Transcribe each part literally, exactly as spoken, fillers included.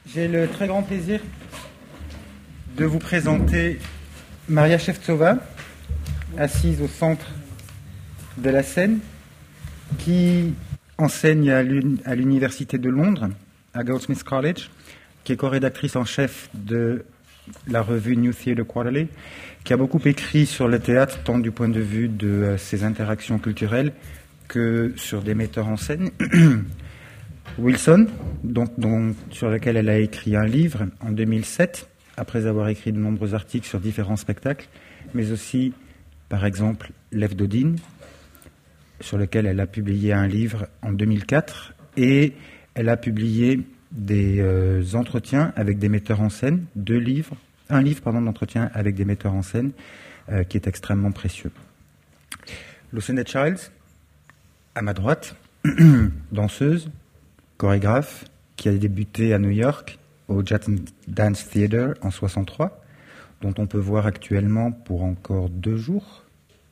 J'ai le très grand plaisir de vous présenter Maria Shevtsova, assise au centre de la scène, qui enseigne à l'Université de Londres, à Goldsmiths College, qui est co-rédactrice en chef de la revue New Theatre Quarterly, qui a beaucoup écrit sur le théâtre, tant du point de vue de ses interactions culturelles que sur des metteurs en scène. Wilson, dont, dont, sur lequel elle a écrit un livre en deux mille sept, après avoir écrit de nombreux articles sur différents spectacles, mais aussi, par exemple, Lev Dodin, sur lequel elle a publié un livre en deux mille quatre, et elle a publié des euh, entretiens avec des metteurs en scène, deux livres, un livre pardon, d'entretien avec des metteurs en scène, euh, qui est extrêmement précieux. Lucinda Childs, à ma droite, danseuse, chorégraphe, qui a débuté à New York au Jackson Dance Theatre en soixante-trois, dont on peut voir actuellement pour encore deux jours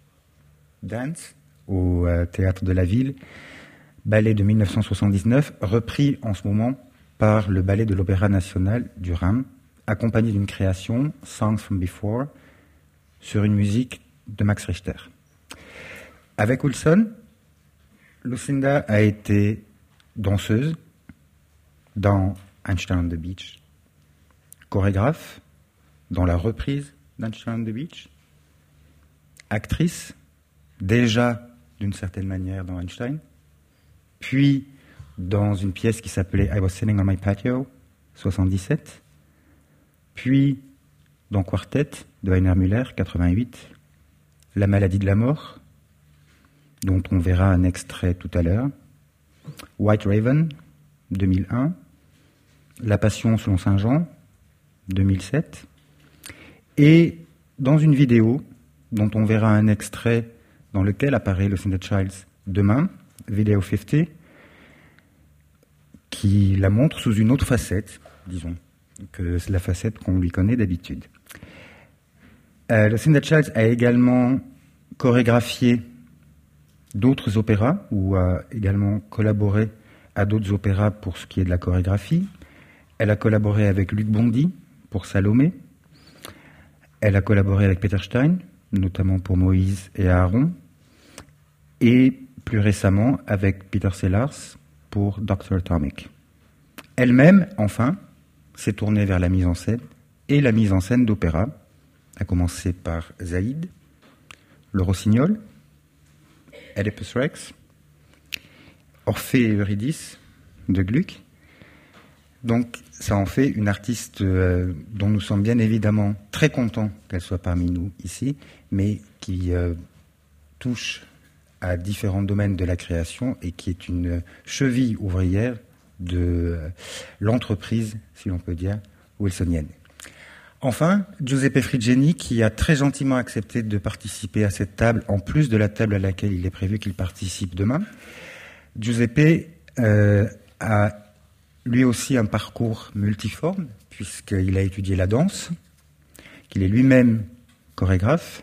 Dance au euh, Théâtre de la Ville, ballet de mille neuf cent soixante-dix-neuf, repris en ce moment par le ballet de l'Opéra National du Rhin, accompagné d'une création, Songs from Before, sur une musique de Max Richter. Avec Wilson, Lucinda a été danseuse dans Einstein on the Beach, chorégraphe dans la reprise d'Einstein on the Beach, actrice déjà d'une certaine manière dans Einstein, puis dans une pièce qui s'appelait I Was Sitting on My Patio, soixante-dix-sept, puis dans Quartet de Heiner Müller, quatre-vingt-huit, La maladie de la mort, dont on verra un extrait tout à l'heure, White Raven, deux mille un, La Passion selon Saint Jean, deux mille sept, et dans une vidéo dont on verra un extrait dans lequel apparaît Lucinda Childs demain, Video cinquante, qui la montre sous une autre facette, disons, que la facette qu'on lui connaît d'habitude. Euh, Lucinda Childs a également chorégraphié d'autres opéras, ou a également collaboré à d'autres opéras pour ce qui est de la chorégraphie. Elle a collaboré avec Luc Bondy pour Salomé. Elle a collaboré avec Peter Stein, notamment pour Moïse et Aaron. Et plus récemment avec Peter Sellars pour docteur Atomic. Elle-même, enfin, s'est tournée vers la mise en scène et la mise en scène d'opéra, à commencer par Zaïd, Le Rossignol, Oedipus Rex, Orphée et Eurydice de Gluck. Donc ça en fait une artiste euh, dont nous sommes bien évidemment très contents qu'elle soit parmi nous ici, mais qui euh, touche à différents domaines de la création et qui est une cheville ouvrière de euh, l'entreprise, si l'on peut dire, wilsonienne. Enfin, Giuseppe Friggeni, qui a très gentiment accepté de participer à cette table, en plus de la table à laquelle il est prévu qu'il participe demain. Giuseppe euh, a lui aussi un parcours multiforme, puisqu'il a étudié la danse, qu'il est lui-même chorégraphe,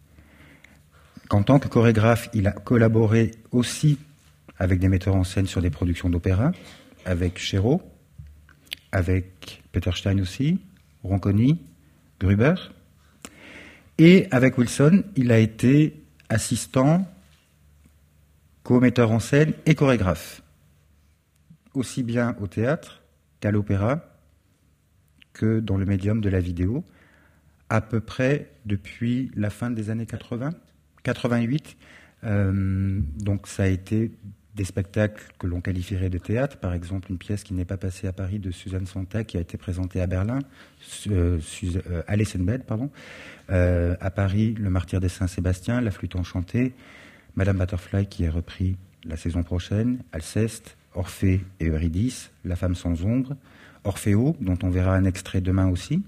qu'en tant que chorégraphe, il a collaboré aussi avec des metteurs en scène sur des productions d'opéra, avec Chéreau, avec Peter Stein aussi, Ronconi, Gruber. Et avec Wilson, il a été assistant, co-metteur en scène et chorégraphe, aussi bien au théâtre qu'à l'opéra, que dans le médium de la vidéo, à peu près depuis la fin des années quatre-vingts, quatre-vingt-huit. Euh, donc ça a été des spectacles que l'on qualifierait de théâtre, par exemple une pièce qui n'est pas passée à Paris de Suzanne Sontag qui a été présentée à Berlin, euh, euh, Alice in Bed, pardon, euh, à Paris, Le Martyre des Saint-Sébastien, La Flûte enchantée, Madame Butterfly qui est repris la saison prochaine, Alceste, Orphée et Eurydice, La Femme sans ombre, Orfeo, dont on verra un extrait demain aussi.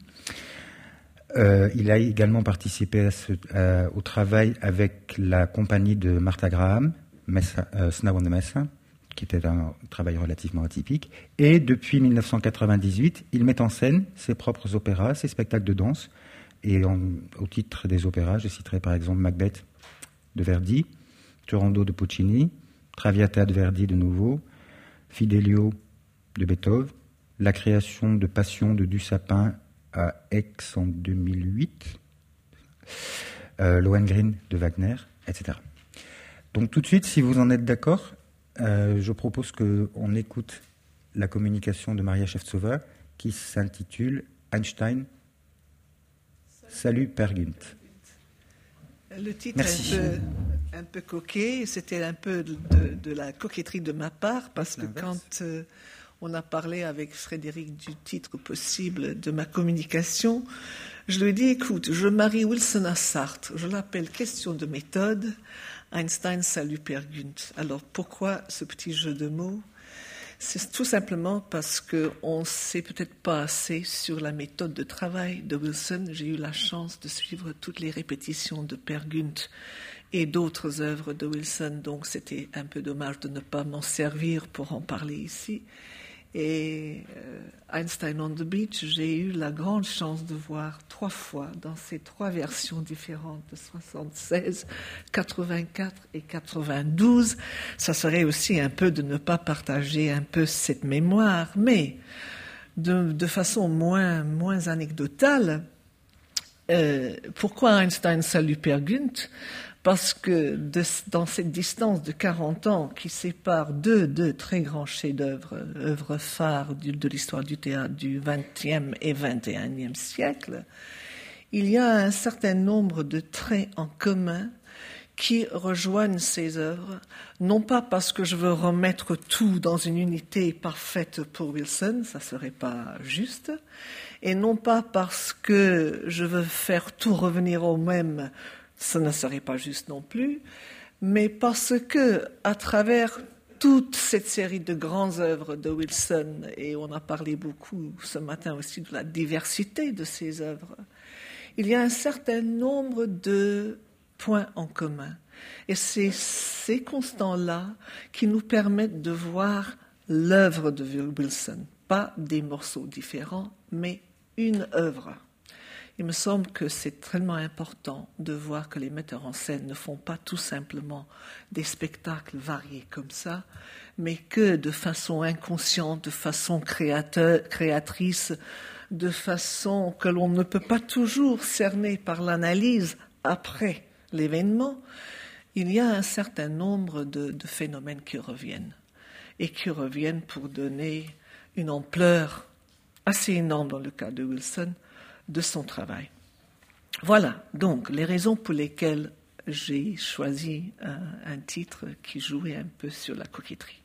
Euh, il a également participé à ce, à, au travail avec la compagnie de Martha Graham, Messa, euh, Snow on the Mesa, qui était un travail relativement atypique. Et depuis mille neuf cent quatre-vingt-dix-huit, il met en scène ses propres opéras, ses spectacles de danse. Et en, au titre des opéras, je citerai par exemple Macbeth de Verdi, Turandot de Puccini, Traviata de Verdi de nouveau, Fidelio de Beethoven, la création de Passion de Dussapin à Aix en deux mille huit, euh, Lohengrin de Wagner, et cetera. Donc tout de suite, si vous en êtes d'accord, euh, je propose qu'on écoute la communication de Maria Shevtsova qui s'intitule Einstein, salut Peer Gynt. Le titre Merci. est un peu, un peu coquet, c'était un peu de, de, de la coquetterie de ma part, parce que L'inverse. quand euh, on a parlé avec Frédéric du titre possible de ma communication, je lui ai dit, écoute, je marie Wilson à Sartre, je l'appelle question de méthode, Einstein salut Peer Gynt. Alors pourquoi ce petit jeu de mots ? C'est tout simplement parce qu'on ne sait peut-être pas assez sur la méthode de travail de Wilson. J'ai eu la chance de suivre toutes les répétitions de Peer Gynt et d'autres œuvres de Wilson, donc c'était un peu dommage de ne pas m'en servir pour en parler ici. Et euh, Einstein on the Beach, j'ai eu la grande chance de voir trois fois dans ces trois versions différentes de soixante-seize, quatre-vingt-quatre et quatre-vingt-douze. Ça serait aussi un peu de ne pas partager un peu cette mémoire, mais de, de façon moins, moins anecdotale. Euh, pourquoi Einstein salue Peer Gynt ? Parce que de, dans cette distance de quarante ans qui sépare deux, deux très grands chefs-d'œuvre, œuvres phares du, de l'histoire du théâtre du vingtième et vingt et unième siècle, il y a un certain nombre de traits en commun qui rejoignent ces œuvres, non pas parce que je veux remettre tout dans une unité parfaite pour Wilson, ça ne serait pas juste, et non pas parce que je veux faire tout revenir au même, ce ne serait pas juste non plus, mais parce que, à travers toute cette série de grandes œuvres de Wilson, et on a parlé beaucoup ce matin aussi de la diversité de ces œuvres, il y a un certain nombre de points en commun. Et c'est ces constants-là qui nous permettent de voir l'œuvre de Wilson, pas des morceaux différents, mais une œuvre. Il me semble que c'est tellement important de voir que les metteurs en scène ne font pas tout simplement des spectacles variés comme ça, mais que de façon inconsciente, de façon créateur, créatrice, de façon que l'on ne peut pas toujours cerner par l'analyse après l'événement, il y a un certain nombre de, de phénomènes qui reviennent, et qui reviennent pour donner une ampleur assez énorme dans le cas de Wilson, de son travail. Voilà donc les raisons pour lesquelles j'ai choisi un, un titre qui jouait un peu sur la coquetterie.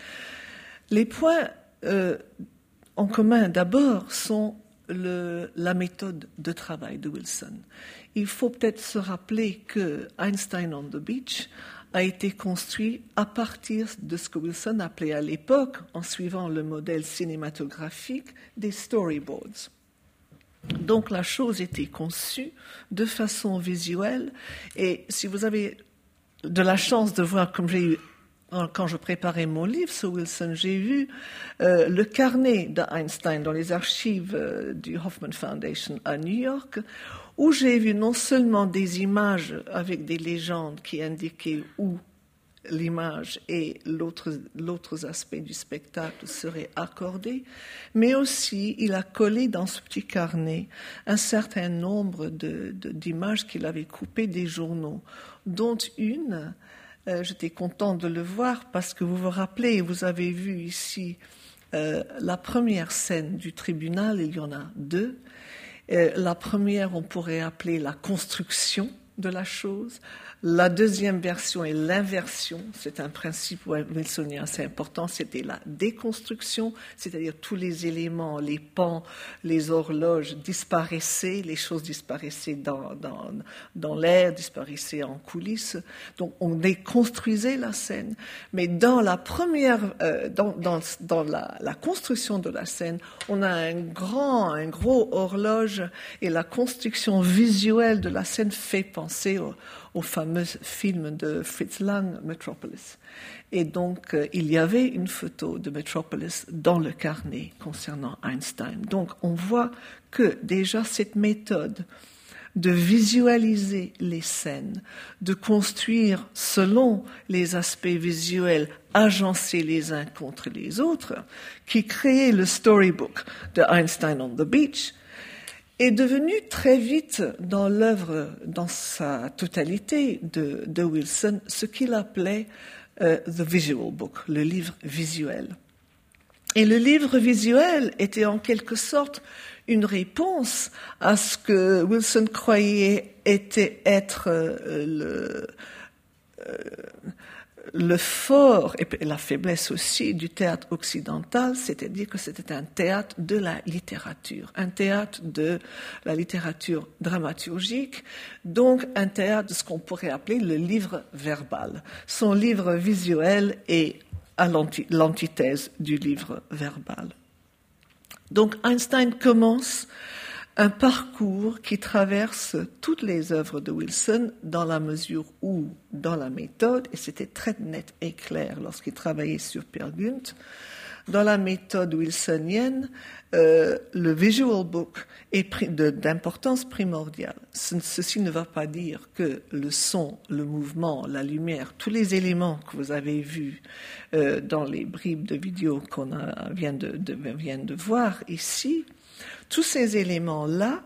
Les points euh, en commun d'abord sont le, la méthode de travail de Wilson. Il faut peut-être se rappeler que Einstein on the Beach a été construit à partir de ce que Wilson appelait à l'époque, en suivant le modèle cinématographique, des storyboards. Donc la chose était conçue de façon visuelle, et si vous avez de la chance de voir, comme j'ai eu quand je préparais mon livre sur Wilson, j'ai vu euh, le carnet d'Einstein dans les archives euh, du Hoffman Foundation à New York, où j'ai vu non seulement des images avec des légendes qui indiquaient où l'image et l'autre, l'autre aspect du spectacle seraient accordés, mais aussi il a collé dans ce petit carnet un certain nombre de, de, d'images qu'il avait coupées des journaux, dont une, euh, j'étais contente de le voir parce que vous vous rappelez, vous avez vu ici euh, la première scène du tribunal, il y en a deux. Euh, la première, on pourrait appeler la construction de la chose. La deuxième version est l'inversion. C'est un principe wilsonien assez important. C'était la déconstruction, c'est-à-dire tous les éléments, les pans, les horloges disparaissaient, les choses disparaissaient dans, dans, dans l'air, disparaissaient en coulisses. Donc on déconstruisait la scène. Mais dans la première, euh, dans, dans, dans la, la construction de la scène, on a un grand, un gros horloge, et la construction visuelle de la scène fait penser au au fameux film de Fritz Lang, Metropolis. Et donc, euh, il y avait une photo de Metropolis dans le carnet concernant Einstein. Donc, on voit que déjà cette méthode de visualiser les scènes, de construire selon les aspects visuels agencés les uns contre les autres, qui créait le storybook de Einstein on the Beach, est devenu très vite dans l'œuvre, dans sa totalité de, de Wilson, ce qu'il appelait euh, the visual book, le livre visuel. Et le livre visuel était en quelque sorte une réponse à ce que Wilson croyait était être euh, le, euh, le fort et la faiblesse aussi du théâtre occidental, c'est-à-dire que c'était un théâtre de la littérature, un théâtre de la littérature dramaturgique, donc un théâtre de ce qu'on pourrait appeler le livre verbal. Son livre visuel est à l'anti- l'antithèse du livre verbal. Donc Einstein commence un parcours qui traverse toutes les œuvres de Wilson dans la mesure où, dans la méthode, et c'était très net et clair lorsqu'il travaillait sur Peer Gynt, dans la méthode wilsonienne, euh, le visual book est de, d'importance primordiale. Ce, ceci ne va pas dire que le son, le mouvement, la lumière, tous les éléments que vous avez vus euh, dans les bribes de vidéo qu'on a, vient, de, de, vient de voir ici, tous ces éléments-là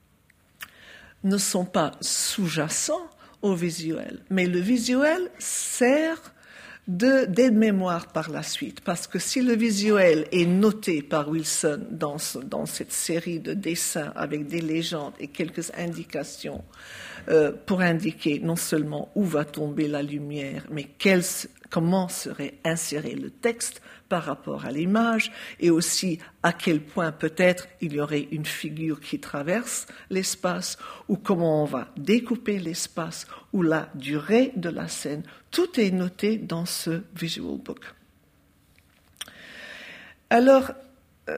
ne sont pas sous-jacents au visuel, mais le visuel sert de, d'aide-mémoire par la suite, parce que si le visuel est noté par Wilson dans, ce, dans cette série de dessins avec des légendes et quelques indications euh, pour indiquer non seulement où va tomber la lumière, mais quel, comment serait inséré le texte par rapport à l'image, et aussi à quel point peut-être il y aurait une figure qui traverse l'espace, ou comment on va découper l'espace, ou la durée de la scène. Tout est noté dans ce visual book. Alors, euh,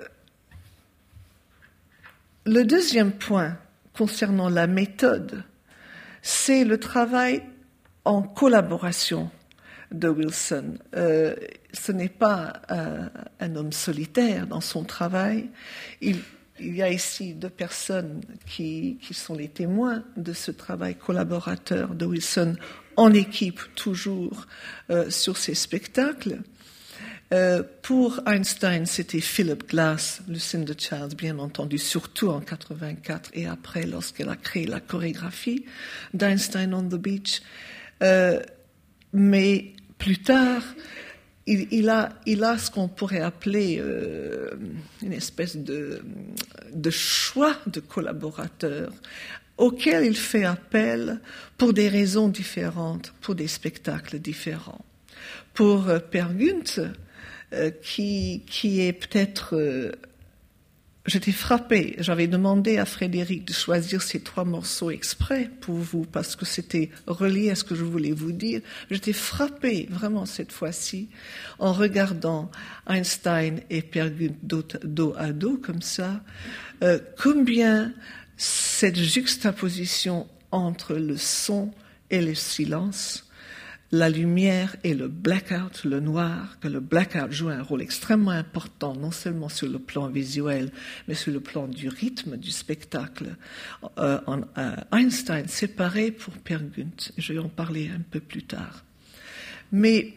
le deuxième point concernant la méthode, c'est le travail en collaboration de Wilson. Euh, ce n'est pas euh, un homme solitaire dans son travail. Il, il y a ici deux personnes qui, qui sont les témoins de ce travail collaborateur de Wilson en équipe, toujours euh, sur ses spectacles. Euh, pour Einstein, c'était Philip Glass, Lucinda Childs, bien entendu, surtout en quatre-vingt-quatre et après, lorsqu'elle a créé la chorégraphie d'Einstein on the Beach. Euh, mais plus tard, il, il, a, il a ce qu'on pourrait appeler euh, une espèce de, de choix de collaborateurs auquel il fait appel pour des raisons différentes, pour des spectacles différents. Pour euh, Peer Gynt, euh, qui, qui est peut-être... Euh, J'étais frappée. J'avais demandé à Frédéric de choisir ces trois morceaux exprès pour vous, parce que c'était relié à ce que je voulais vous dire. J'étais frappée, vraiment, cette fois-ci, en regardant Einstein et Peer Gynt dos, dos à dos, comme ça, euh, combien cette juxtaposition entre le son et le silence, la lumière et le blackout, le noir, que le blackout joue un rôle extrêmement important, non seulement sur le plan visuel, mais sur le plan du rythme du spectacle. Euh, en, euh, Einstein, c'est pareil pour Peer Gynt, je vais en parler un peu plus tard. Mais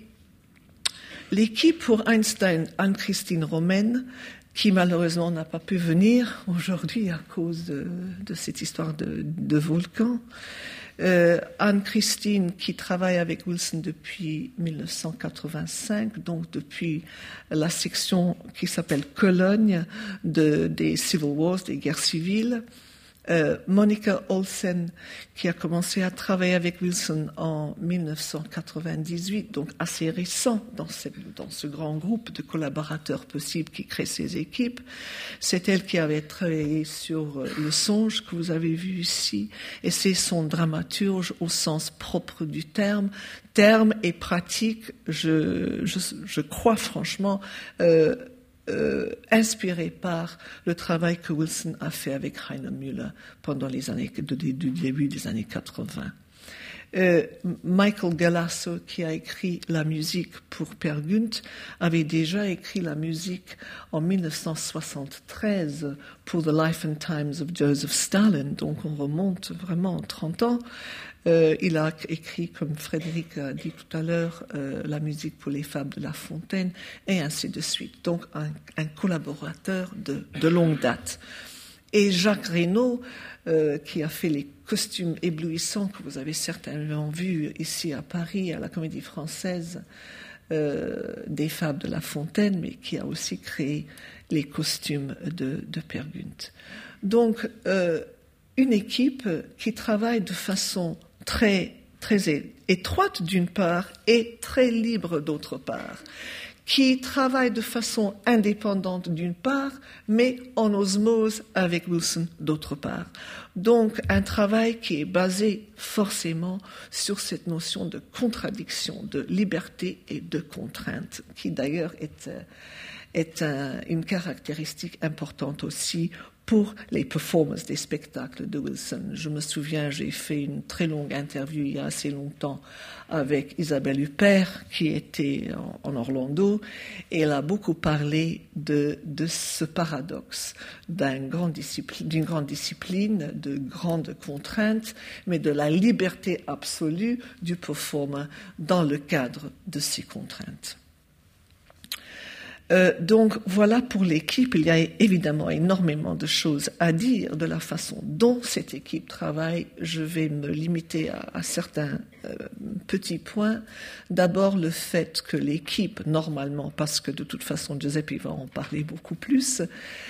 l'équipe pour Einstein, Anne-Christine Romaine, qui malheureusement n'a pas pu venir aujourd'hui à cause de, de cette histoire de, de volcan, Euh, Anne-Christine, qui travaille avec Wilson depuis dix-neuf cent quatre-vingt-cinq, donc depuis la section qui s'appelle Cologne de, des Civil Wars, des guerres civiles. Euh, Monica Olsen, qui a commencé à travailler avec Wilson en dix-neuf cent quatre-vingt-dix-huit, donc assez récent dans, cette, dans ce grand groupe de collaborateurs possibles qui créent ces équipes. C'est elle qui avait travaillé sur Le Songe que vous avez vu ici, et c'est son dramaturge au sens propre du terme. Terme et pratique, je, je, je crois franchement, euh, Euh, inspiré par le travail que Wilson a fait avec Heiner Müller pendant les années, du début des années quatre-vingts. Euh, Michael Galasso, qui a écrit la musique pour Peer Gynt, avait déjà écrit la musique en dix-neuf cent soixante-treize pour The Life and Times of Joseph Stalin, donc on remonte vraiment trente ans. Euh, il a écrit, comme Frédéric a dit tout à l'heure, euh, la musique pour les Fables de La Fontaine, et ainsi de suite. Donc un, un collaborateur de, de longue date. Et Jacques Reynaud, euh, qui a fait les costumes éblouissants que vous avez certainement vus ici à Paris, à la Comédie Française, euh, des Fables de La Fontaine, mais qui a aussi créé les costumes de, de Peer Gynt. Donc, euh, une équipe qui travaille de façon très, très étroite d'une part et très libre d'autre part, qui travaille de façon indépendante d'une part, mais en osmose avec Wilson d'autre part. Donc un travail qui est basé forcément sur cette notion de contradiction, de liberté et de contrainte, qui d'ailleurs est, est un, une caractéristique importante aussi pour les performances des spectacles de Wilson. Je me souviens, j'ai fait une très longue interview il y a assez longtemps avec Isabelle Huppert, qui était en, en Orlando, et elle a beaucoup parlé de, de ce paradoxe d'un grand discipline, d'une grande discipline, de grandes contraintes, mais de la liberté absolue du performer dans le cadre de ces contraintes. Euh, donc voilà pour l'équipe. Il y a évidemment énormément de choses à dire de la façon dont cette équipe travaille. Je vais me limiter à, à certains euh, petits points. D'abord le fait que l'équipe, normalement, parce que de toute façon Giuseppe va en parler beaucoup plus,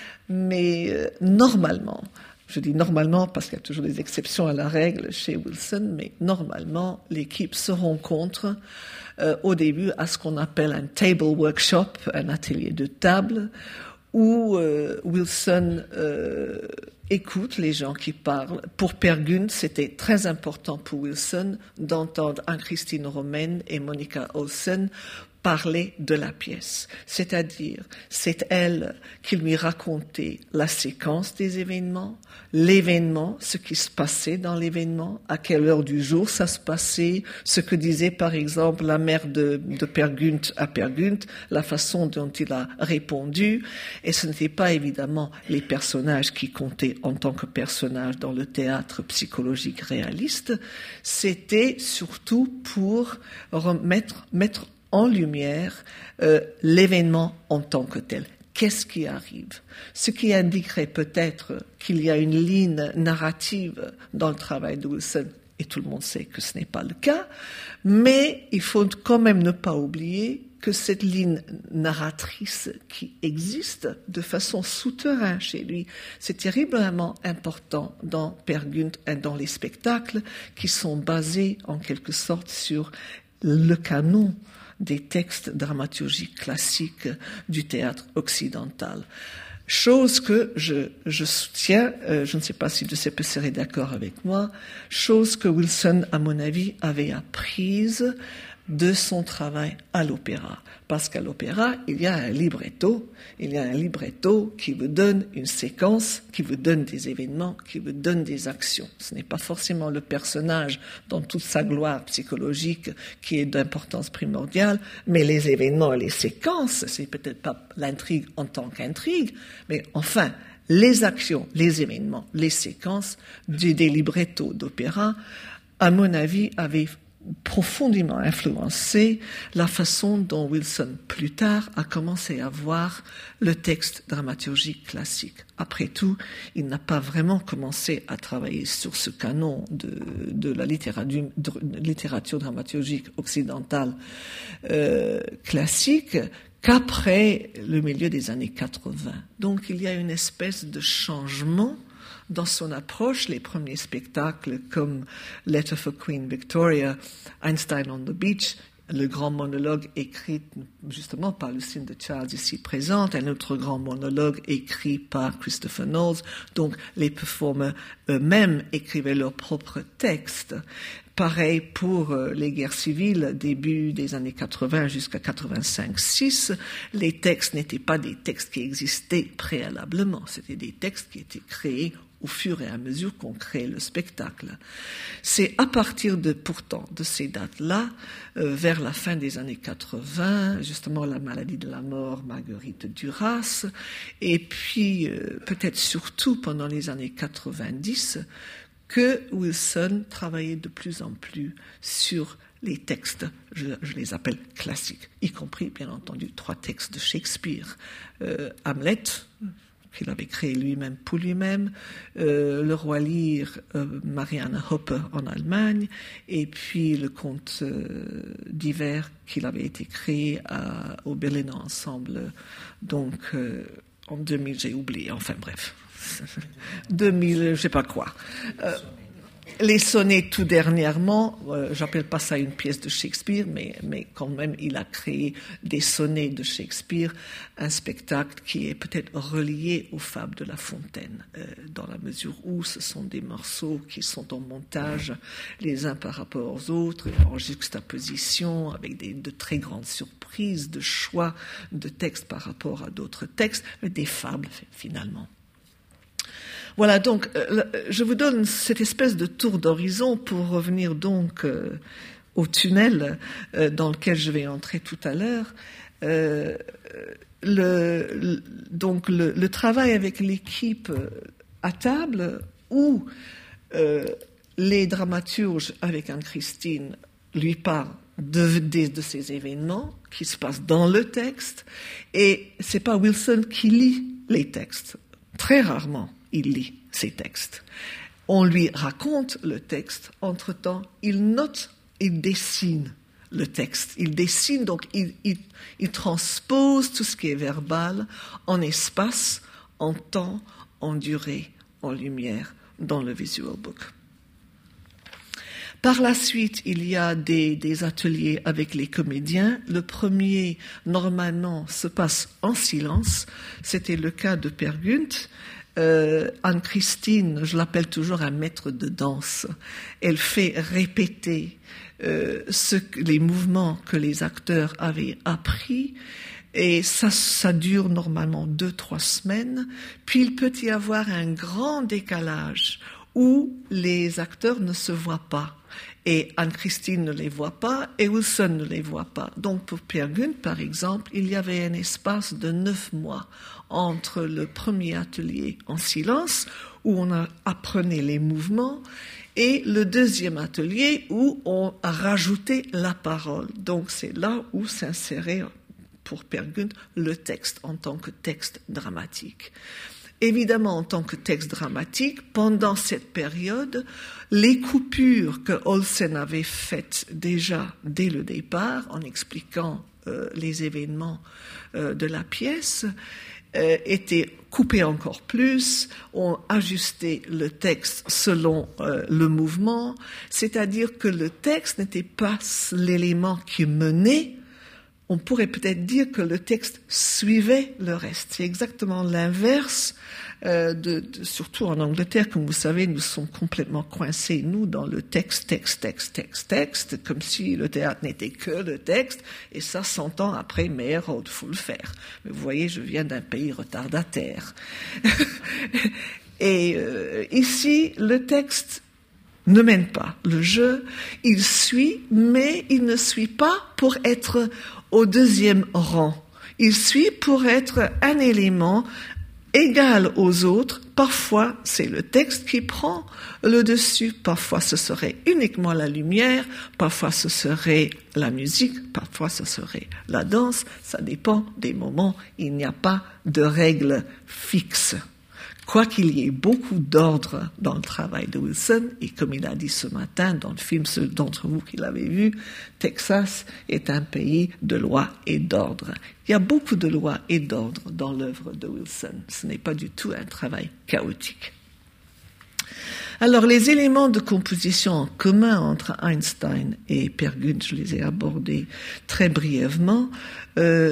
mais euh, normalement, je dis normalement parce qu'il y a toujours des exceptions à la règle chez Wilson, mais normalement l'équipe se rencontre Euh, au début à ce qu'on appelle un table workshop, un atelier de table, où euh, Wilson euh, écoute les gens qui parlent. Pour Peer Gynt, c'était très important pour Wilson d'entendre Anne-Christine Romaine et Monica Olsen parler de la pièce. C'est-à-dire, c'est elle qui lui racontait la séquence des événements, l'événement, ce qui se passait dans l'événement, à quelle heure du jour ça se passait, ce que disait par exemple la mère de, de Peer Gynt à Peer Gynt, la façon dont il a répondu. Et ce n'était pas évidemment les personnages qui comptaient en tant que personnages dans le théâtre psychologique réaliste, c'était surtout pour remettre, mettre en lumière euh, l'événement en tant que tel. Qu'est-ce qui arrive? Ce qui indiquerait peut-être qu'il y a une ligne narrative dans le travail de Wilson, et tout le monde sait que ce n'est pas le cas, mais il faut quand même ne pas oublier que cette ligne narratrice qui existe de façon souterraine chez lui, c'est terriblement important dans Peer Gynt et dans les spectacles qui sont basés en quelque sorte sur le canon des textes dramaturgiques classiques du théâtre occidental. Chose que je, je soutiens, euh, je ne sais pas si Giuseppe serait d'accord avec moi, chose que Wilson, à mon avis, avait apprise de son travail à l'opéra. Parce qu'à l'opéra, il y a un libretto, il y a un libretto qui vous donne une séquence, qui vous donne des événements, qui vous donne des actions. Ce n'est pas forcément le personnage dans toute sa gloire psychologique qui est d'importance primordiale, mais les événements et les séquences, c'est peut-être pas l'intrigue en tant qu'intrigue, mais enfin, les actions, les événements, les séquences des, des librettos d'opéra, à mon avis, avaient profondément influencé la façon dont Wilson, plus tard, a commencé à voir le texte dramaturgique classique. Après tout, il n'a pas vraiment commencé à travailler sur ce canon de, de la littérature, de littérature dramaturgique occidentale euh, classique qu'après le milieu des années quatre-vingts. Donc il y a une espèce de changement dans son approche. Les premiers spectacles comme Letter for Queen Victoria, Einstein on the Beach, le grand monologue écrit justement par Lucine de Charles ici présente, un autre grand monologue écrit par Christopher Knowles. Donc les performers eux-mêmes écrivaient leurs propres textes. pareil pour euh, les guerres civiles, début des années quatre-vingts jusqu'à quatre-vingt-cinq six, les textes n'étaient pas des textes qui existaient préalablement, c'était des textes qui étaient créés au fur et à mesure qu'on crée le spectacle. C'est à partir de, pourtant, de ces dates-là, euh, vers la fin des années quatre-vingts, justement La maladie de la mort, Marguerite Duras, et puis euh, peut-être surtout pendant les années quatre-vingt-dix, que Wilson travaillait de plus en plus sur les textes, je, je les appelle classiques, y compris, bien entendu, trois textes de Shakespeare. Euh, Hamlet, qu'il avait créé lui-même pour lui-même, euh, Le Roi Lear, euh, Marianne Hopper en Allemagne, et puis le conte euh, d'hiver qu'il avait été créé à, au Berliner Ensemble, donc euh, en deux mille, j'ai oublié, enfin bref, deux mille, je sais pas quoi. Euh, Les sonnets tout dernièrement, euh, j'appelle pas ça une pièce de Shakespeare, mais, mais quand même il a créé des sonnets de Shakespeare, un spectacle qui est peut-être relié aux fables de La Fontaine, euh, dans la mesure où ce sont des morceaux qui sont en montage les uns par rapport aux autres, en juxtaposition, avec des, de très grandes surprises, de choix de textes par rapport à d'autres textes, des fables finalement. Voilà, donc, euh, je vous donne cette espèce de tour d'horizon pour revenir donc euh, au tunnel euh, dans lequel je vais entrer tout à l'heure. Euh, le, le, donc, le, le travail avec l'équipe à table, où euh, les dramaturges, avec Anne-Christine, lui parlent de, de, de ces événements qui se passent dans le texte, et c'est pas Wilson qui lit les textes, très rarement. Il lit ces textes. On lui raconte le texte. Entre-temps, il note, il dessine le texte. Il dessine, donc il, il, il transpose tout ce qui est verbal en espace, en temps, en durée, en lumière, dans le visual book. Par la suite, il y a des, des ateliers avec les comédiens. Le premier, normalement, se passe en silence. C'était le cas de Per Gunt. Euh, Anne-Christine, je l'appelle toujours un maître de danse, elle fait répéter euh, ce, les mouvements que les acteurs avaient appris, et ça, ça dure normalement deux, trois semaines, puis il peut y avoir un grand décalage où les acteurs ne se voient pas. Et Anne-Christine ne les voit pas, et Wilson ne les voit pas. Donc pour Per Gunt, par exemple, il y avait un espace de neuf mois entre le premier atelier en silence, où on a apprenait les mouvements, et le deuxième atelier où on a rajouté la parole. Donc c'est là où s'insérait, pour Per Gunt, le texte en tant que texte dramatique. Évidemment, en tant que texte dramatique, pendant cette période, les coupures que Olsen avait faites déjà dès le départ, en expliquant euh, les événements euh, de la pièce, euh, étaient coupées encore plus, ont ajusté le texte selon euh, le mouvement, c'est-à-dire que le texte n'était pas l'élément qui menait. On pourrait peut-être dire que le texte suivait le reste. C'est exactement l'inverse, euh, de, de, surtout en Angleterre, comme vous savez, nous sommes complètement coincés, nous, dans le texte, texte, texte, texte, texte, comme si le théâtre n'était que le texte, et ça, cent ans après, Meyerhold, faut le faire. Mais vous voyez, je viens d'un pays retardataire. Et euh, ici, le texte ne mène pas le jeu, il suit, mais il ne suit pas pour être au deuxième rang. Il suit pour être un élément égal aux autres. Parfois, c'est le texte qui prend le dessus. Parfois, ce serait uniquement la lumière. Parfois, ce serait la musique. Parfois, ce serait la danse. Ça dépend des moments. Il n'y a pas de règles fixes. Quoi qu'il y ait beaucoup d'ordre dans le travail de Wilson, et comme il a dit ce matin dans le film, ceux d'entre vous qui l'avez vu, Texas est un pays de loi et d'ordre. Il y a beaucoup de loi et d'ordre dans l'œuvre de Wilson. Ce n'est pas du tout un travail chaotique. Alors, les éléments de composition en commun entre Einstein et Per Gunt, je les ai abordés très brièvement. Euh,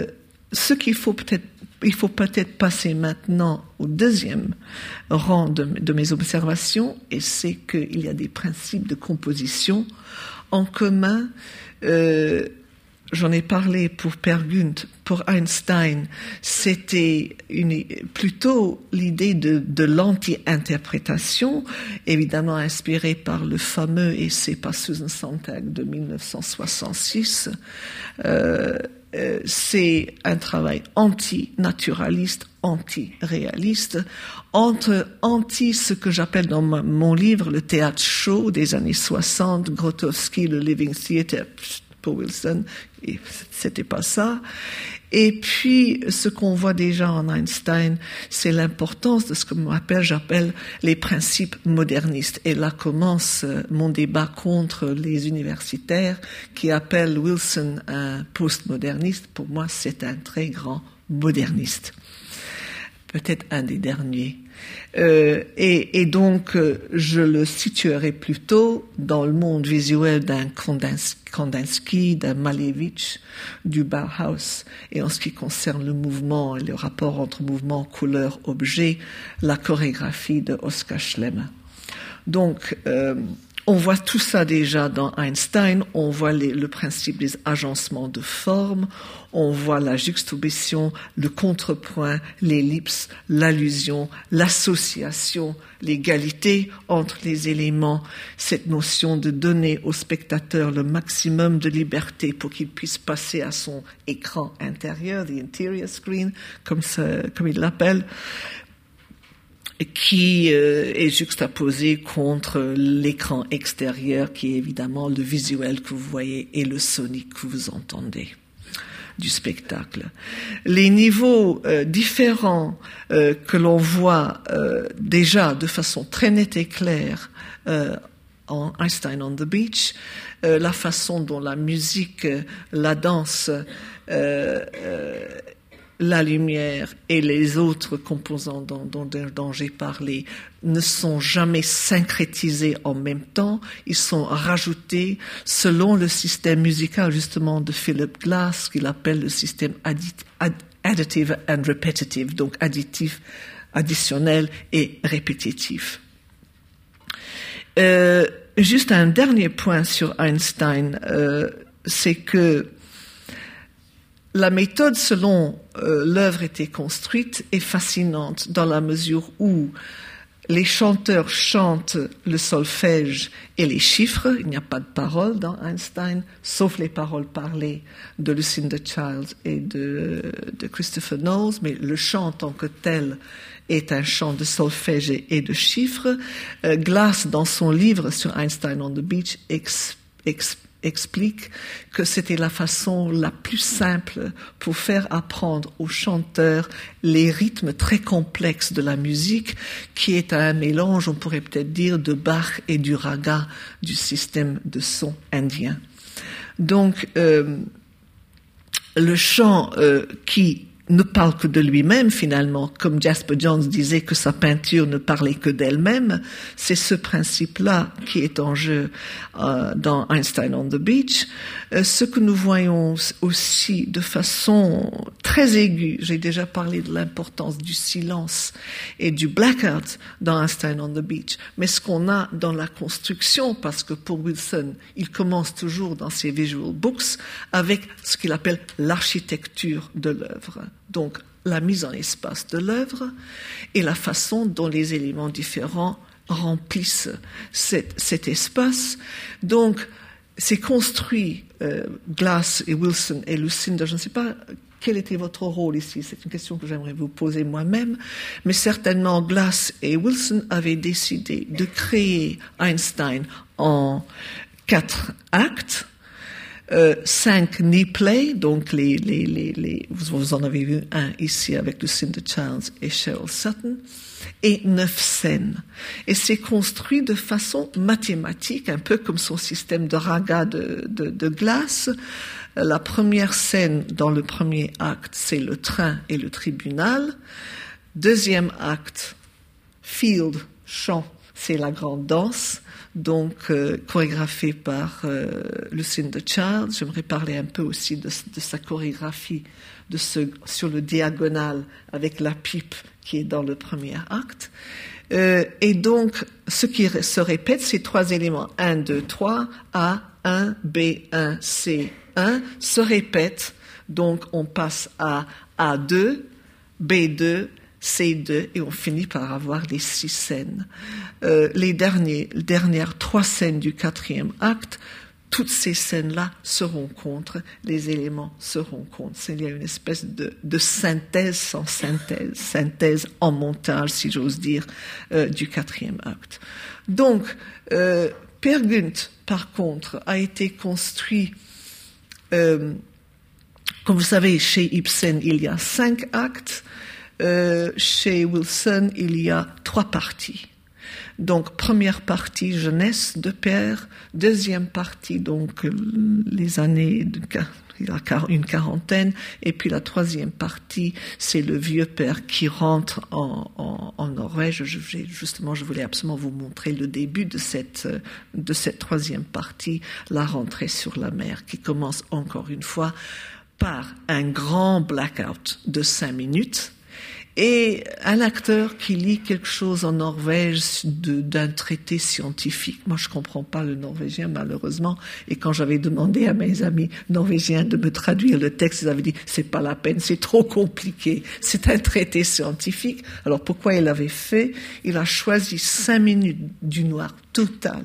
ce qu'il faut peut-être, il faut peut-être passer maintenant au deuxième rang de, de mes observations, et c'est qu'il y a des principes de composition en commun. Euh, J'en ai parlé pour Per Gunt, pour Einstein, c'était une, plutôt l'idée de, de l'anti-interprétation, évidemment inspirée par le fameux essai par Susan Sontag de mille neuf cent soixante-six. Euh, euh, c'est un travail anti-naturaliste, anti-réaliste, entre anti ce que j'appelle dans ma, mon livre le théâtre chaud des années soixante, Grotowski, le Living Theatre, pour Wilson, et c'était pas ça. Et puis, ce qu'on voit déjà en Einstein, c'est l'importance de ce que m'appelle, j'appelle les principes modernistes. Et là commence mon débat contre les universitaires qui appellent Wilson un postmoderniste. Pour moi, c'est un très grand moderniste. Peut-être un des derniers. Euh, et, et donc, euh, je le situerai plutôt dans le monde visuel d'un Kandinsky, d'un Malevich, du Bauhaus. Et en ce qui concerne le mouvement et le rapport entre mouvement, couleur, objet, la chorégraphie de Oskar Schlemmer. Donc, euh, on voit tout ça déjà dans Einstein, on voit les, le principe des agencements de forme, on voit la juxtaposition, le contrepoint, l'ellipse, l'allusion, l'association, l'égalité entre les éléments, cette notion de donner au spectateur le maximum de liberté pour qu'il puisse passer à son écran intérieur, the interior screen, comme, ça, comme il l'appelle, qui euh, est juxtaposé contre l'écran extérieur qui est évidemment le visuel que vous voyez et le sonique que vous entendez du spectacle. Les niveaux euh, différents euh, que l'on voit euh, déjà de façon très nette et claire euh, en Einstein on the Beach, euh, la façon dont la musique, la danse, euh, euh, la lumière et les autres composants dont, dont, dont j'ai parlé ne sont jamais syncrétisés en même temps, ils sont rajoutés selon le système musical justement de Philip Glass, qu'il appelle le système addit, add, additive and repetitive, donc additif, additionnel et répétitif. Euh, juste un dernier point sur Einstein, euh, c'est que la méthode selon euh, l'œuvre était construite est fascinante dans la mesure où les chanteurs chantent le solfège et les chiffres. Il n'y a pas de paroles dans Einstein, sauf les paroles parlées de Lucinda Childs et de, de Christopher Knowles, mais le chant en tant que tel est un chant de solfège et de chiffres. Euh, Glass, dans son livre sur Einstein on the Beach, ex, ex, explique que c'était la façon la plus simple pour faire apprendre aux chanteurs les rythmes très complexes de la musique, qui est un mélange, on pourrait peut-être dire, de Bach et du raga, du système de son indien. Donc, euh, le chant euh, qui ne parle que de lui-même finalement, comme Jasper Johns disait que sa peinture ne parlait que d'elle-même, c'est ce principe-là qui est en jeu euh, dans Einstein on the Beach. Euh, ce que nous voyons aussi de façon très aiguë, j'ai déjà parlé de l'importance du silence et du blackout dans Einstein on the Beach, mais ce qu'on a dans la construction, parce que pour Wilson, il commence toujours dans ses visual books avec ce qu'il appelle l'architecture de l'œuvre. Donc, la mise en espace de l'œuvre et la façon dont les éléments différents remplissent cet, cet espace. Donc, c'est construit, euh, Glass et Wilson et Lucinda, je ne sais pas quel était votre rôle ici, c'est une question que j'aimerais vous poser moi-même, mais certainement Glass et Wilson avaient décidé de créer Einstein en quatre actes, Euh, cinq knee play, donc les, les, les, les, vous en avez vu un ici avec Lucinda Childs et Cheryl Sutton, et neuf scènes. Et c'est construit de façon mathématique, un peu comme son système de raga de, de, de Glass. La première scène dans le premier acte, c'est le train et le tribunal. Deuxième acte, field, champ, c'est la grande danse. donc euh, chorégraphié par euh, Lucinda Childs. J'aimerais parler un peu aussi de, de sa chorégraphie de ce, sur le diagonal avec la pipe qui est dans le premier acte. Euh, et donc, ce qui se répète, ces trois éléments, un, deux, trois, A, un, B, un, C, un, se répètent. Donc, on passe à A deux, B deux, C deux, et on finit par avoir les six scènes. Euh, les derniers, les dernières trois scènes du quatrième acte, toutes ces scènes-là se rencontrent, les éléments se rencontrent. Il y a une espèce de, de synthèse sans synthèse, synthèse en montage, si j'ose dire, euh, du quatrième acte. Donc, euh, Peer Gynt, par contre, a été construit, euh, comme vous savez, chez Ibsen, il y a cinq actes, euh, chez Wilson, il y a trois parties. Donc, première partie, jeunesse de père. Deuxième partie, donc, les années, de, il a une quarantaine. Et puis la troisième partie, c'est le vieux père qui rentre en, en, en Norvège. Je, justement, je voulais absolument vous montrer le début de cette, de cette troisième partie, la rentrée sur la mer, qui commence encore une fois par un grand blackout de cinq minutes. Et un acteur qui lit quelque chose en Norvège de, d'un traité scientifique. Moi, je comprends pas le norvégien, malheureusement. Et quand j'avais demandé à mes amis norvégiens de me traduire le texte, ils avaient dit, c'est pas la peine, c'est trop compliqué. C'est un traité scientifique. Alors, pourquoi il l'avait fait? Il a choisi cinq minutes du noir total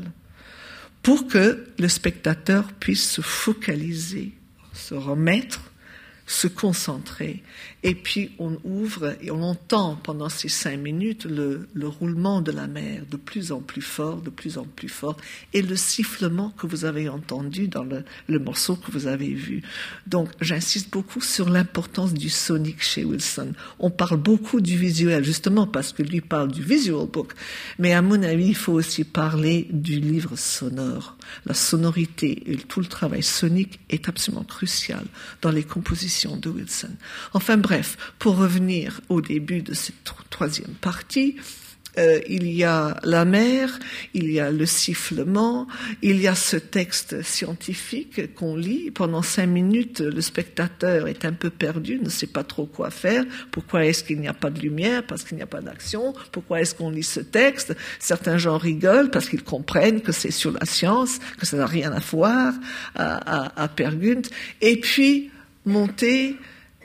pour que le spectateur puisse se focaliser, se remettre, se concentrer. Et puis on ouvre et on entend pendant ces cinq minutes le, le roulement de la mer de plus en plus fort, de plus en plus fort, et le sifflement que vous avez entendu dans le, le morceau que vous avez vu. Donc j'insiste beaucoup sur l'importance du sonique chez Wilson. On parle beaucoup du visuel, justement parce que lui parle du visual book, mais à mon avis, il faut aussi parler du livre sonore. La sonorité et tout le travail sonique est absolument crucial dans les compositions de Wilson. Enfin bref, pour revenir au début de cette troisième partie, euh, il y a la mer, il y a le sifflement, il y a ce texte scientifique qu'on lit. Pendant cinq minutes, le spectateur est un peu perdu, ne sait pas trop quoi faire. Pourquoi est-ce qu'il n'y a pas de lumière? Parce qu'il n'y a pas d'action. Pourquoi est-ce qu'on lit ce texte? Certains gens rigolent parce qu'ils comprennent que c'est sur la science, que ça n'a rien à voir à, à, à Peer Gynt. Et puis, monter...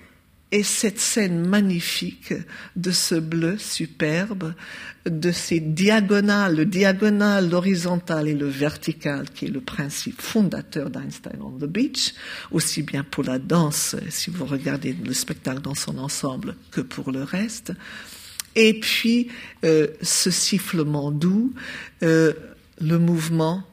Et cette scène magnifique de ce bleu superbe, de ces diagonales, le diagonal, l'horizontal et le vertical, qui est le principe fondateur d'Einstein on the Beach, aussi bien pour la danse, si vous regardez le spectacle dans son ensemble, que pour le reste. Et puis, euh, ce sifflement doux, euh, le mouvement,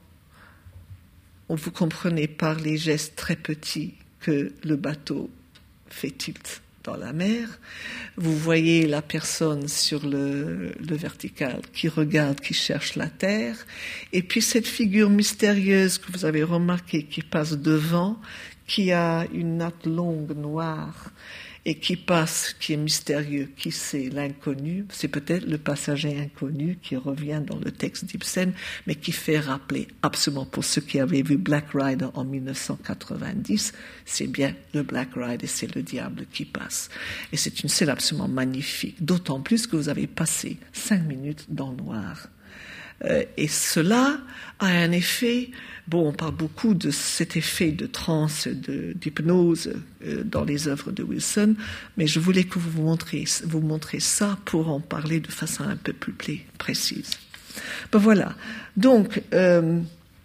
vous comprenez par les gestes très petits que le bateau fait tilt dans la mer. Vous voyez la personne sur le, le vertical qui regarde, qui cherche la terre. Et puis cette figure mystérieuse que vous avez remarqué qui passe devant, qui a une natte longue noire et qui passe, qui est mystérieux, qui c'est l'inconnu, c'est peut-être le passager inconnu qui revient dans le texte d'Ibsen, mais qui fait rappeler absolument pour ceux qui avaient vu Black Rider en dix-neuf cent quatre-vingt-dix, c'est bien le Black Rider, c'est le diable qui passe. Et c'est une scène absolument magnifique, d'autant plus que vous avez passé cinq minutes dans le noir. Euh, et cela a un effet, bon, on parle beaucoup de cet effet de transe, de, d'hypnose euh, dans les œuvres de Wilson, mais je voulais que vous vous montriez, vous montriez ça pour en parler de façon un peu plus précise. Ben voilà, donc, euh,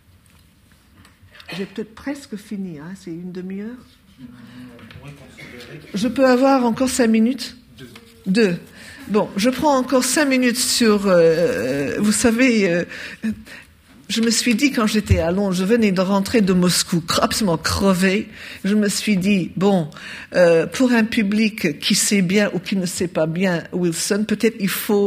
j'ai peut-être presque fini, hein, c'est une demi-heure. Je peux avoir encore cinq minutes ? Deux. Deux. Bon, je prends encore cinq minutes sur, euh, vous savez, euh, je me suis dit quand j'étais à Londres, je venais de rentrer de Moscou, absolument crevée, je me suis dit, bon, euh, pour un public qui sait bien ou qui ne sait pas bien Wilson, peut-être il faut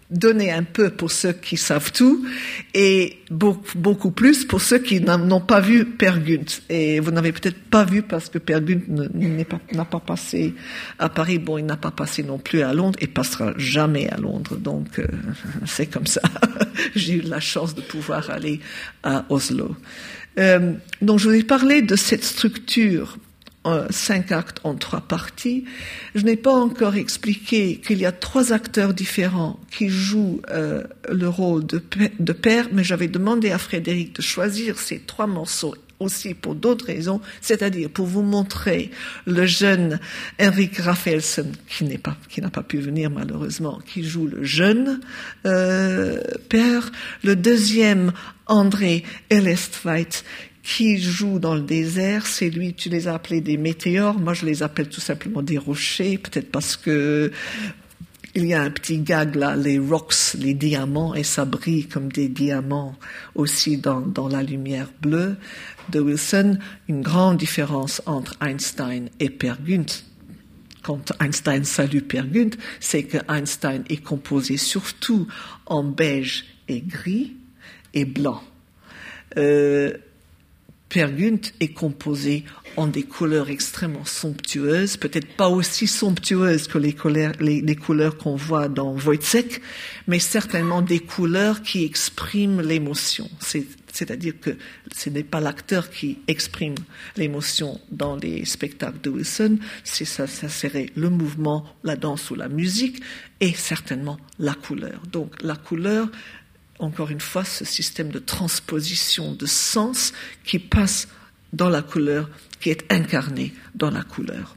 donner un peu pour ceux qui savent tout et beaucoup, beaucoup plus pour ceux qui n'ont pas vu Peer Gynt. Et vous n'avez peut-être pas vu parce que Peer Gynt n'est pas, n'a pas passé à Paris. Bon, il n'a pas passé non plus à Londres et passera jamais à Londres. Donc, euh, c'est comme ça. J'ai eu la chance de pouvoir aller à Oslo. Euh, donc, je vous ai parlé de cette structure cinq actes en trois parties. Je n'ai pas encore expliqué qu'il y a trois acteurs différents qui jouent euh, le rôle de, de père, mais j'avais demandé à Frédéric de choisir ces trois morceaux aussi pour d'autres raisons, c'est-à-dire pour vous montrer le jeune Henrik Rafaelsen, qui n'est pas, qui n'a pas pu venir malheureusement, qui joue le jeune euh, père, le deuxième André Elestveit, qui joue dans le désert, c'est lui, tu les as appelés des météores, moi je les appelle tout simplement des rochers, peut-être parce que il y a un petit gag là, les rocks, les diamants, et ça brille comme des diamants aussi dans, dans la lumière bleue de Wilson. Une grande différence entre Einstein et Peer Gynt. Quand Einstein salue Peer Gynt, c'est que Einstein est composé surtout en beige et gris et blanc. Euh, Peer Gynt est composé en des couleurs extrêmement somptueuses, peut-être pas aussi somptueuses que les couleurs, les, les couleurs qu'on voit dans Wojciech, mais certainement des couleurs qui expriment l'émotion. C'est, c'est-à-dire que ce n'est pas l'acteur qui exprime l'émotion dans les spectacles de Wilson, c'est ça, ça serait le mouvement, la danse ou la musique, et certainement la couleur. Donc la couleur, encore une fois, ce système de transposition de sens qui passe dans la couleur, qui est incarné dans la couleur.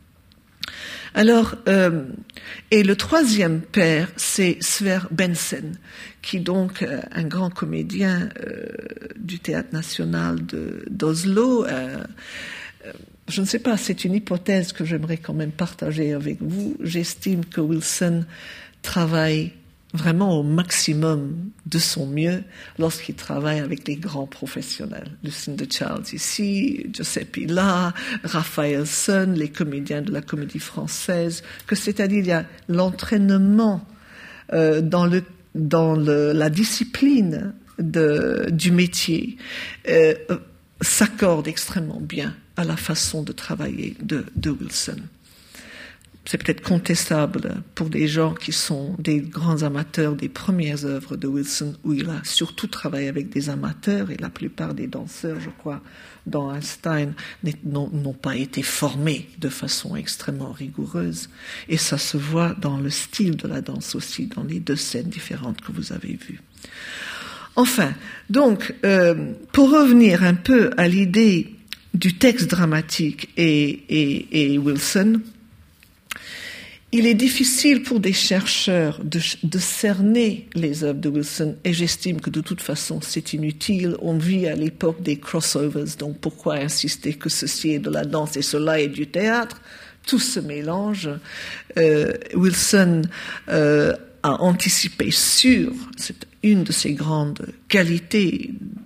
Alors, euh, et le troisième père, c'est Sverre Bensen, qui donc euh, un grand comédien euh, du Théâtre National de, d'Oslo. Euh, euh, je ne sais pas, c'est une hypothèse que j'aimerais quand même partager avec vous. J'estime que Wilson travaille vraiment au maximum de son mieux lorsqu'il travaille avec les grands professionnels. Lucinda Childs ici, Giuseppe là, Rafaelsen, les comédiens de la Comédie Française, que c'est-à-dire il y a l'entraînement euh, dans, le, dans le, la discipline de, du métier euh, s'accorde extrêmement bien à la façon de travailler de, de Wilson. C'est peut-être contestable pour des gens qui sont des grands amateurs des premières œuvres de Wilson, où il a surtout travaillé avec des amateurs, et la plupart des danseurs, je crois, dans Einstein, n'ont, n'ont pas été formés de façon extrêmement rigoureuse. Et ça se voit dans le style de la danse aussi, dans les deux scènes différentes que vous avez vues. Enfin, donc, euh, pour revenir un peu à l'idée du texte dramatique et, et, et Wilson, il est difficile pour des chercheurs de, de cerner les œuvres de Wilson, et j'estime que de toute façon c'est inutile. On vit à l'époque des crossovers, donc pourquoi insister que ceci est de la danse et cela est du théâtre? Tout se mélange. Euh, Wilson euh, a anticipé sur, c'est une de ses grandes qualités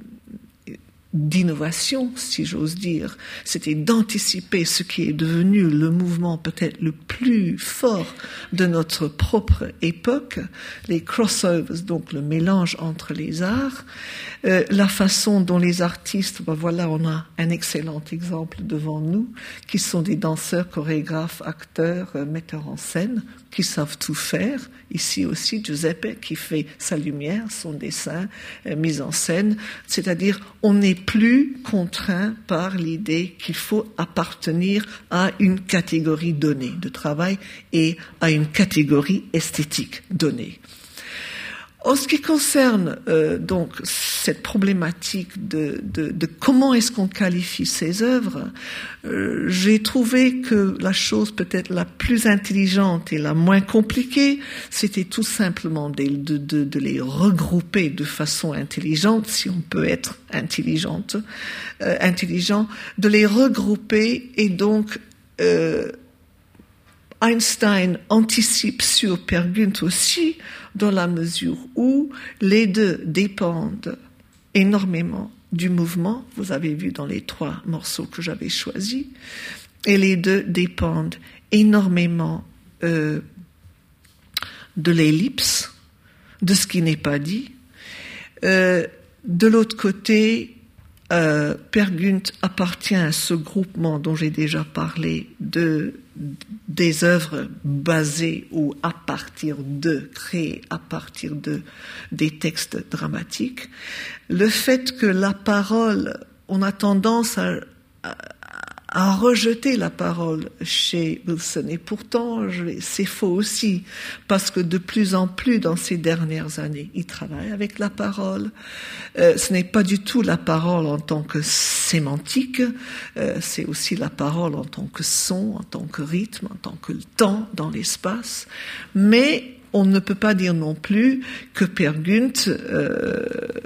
d'innovation, si j'ose dire, c'était d'anticiper ce qui est devenu le mouvement peut-être le plus fort de notre propre époque, les crossovers, donc le mélange entre les arts, euh, la façon dont les artistes, ben voilà, on a un excellent exemple devant nous, qui sont des danseurs, chorégraphes, acteurs, euh, metteurs en scène, qui savent tout faire. Ici aussi, Giuseppe qui fait sa lumière, son dessin, euh, mise en scène. C'est-à-dire, on n'est plus contraint par l'idée qu'il faut appartenir à une catégorie donnée de travail et à une catégorie esthétique donnée. En ce qui concerne euh, donc cette problématique de, de, de comment est-ce qu'on qualifie ces œuvres, euh, j'ai trouvé que la chose peut-être la plus intelligente et la moins compliquée, c'était tout simplement de, de, de, de les regrouper de façon intelligente, si on peut être intelligente, euh, intelligent, de les regrouper et donc euh, Einstein anticipe sur Peer Gynt aussi, dans la mesure où les deux dépendent énormément du mouvement, vous avez vu dans les trois morceaux que j'avais choisis, et les deux dépendent énormément euh, de l'ellipse, de ce qui n'est pas dit. Euh, de l'autre côté, euh, Per Gynt appartient à ce groupement dont j'ai déjà parlé de des œuvres basées ou à partir de, créées à partir de des textes dramatiques. Le fait que la parole, on a tendance à, à, à rejeter la parole chez Wilson, et pourtant je, c'est faux aussi, parce que de plus en plus dans ces dernières années, il travaille avec la parole. Euh, ce n'est pas du tout la parole en tant que sémantique, euh, c'est aussi la parole en tant que son, en tant que rythme, en tant que temps dans l'espace, mais on ne peut pas dire non plus que Per Gynt euh,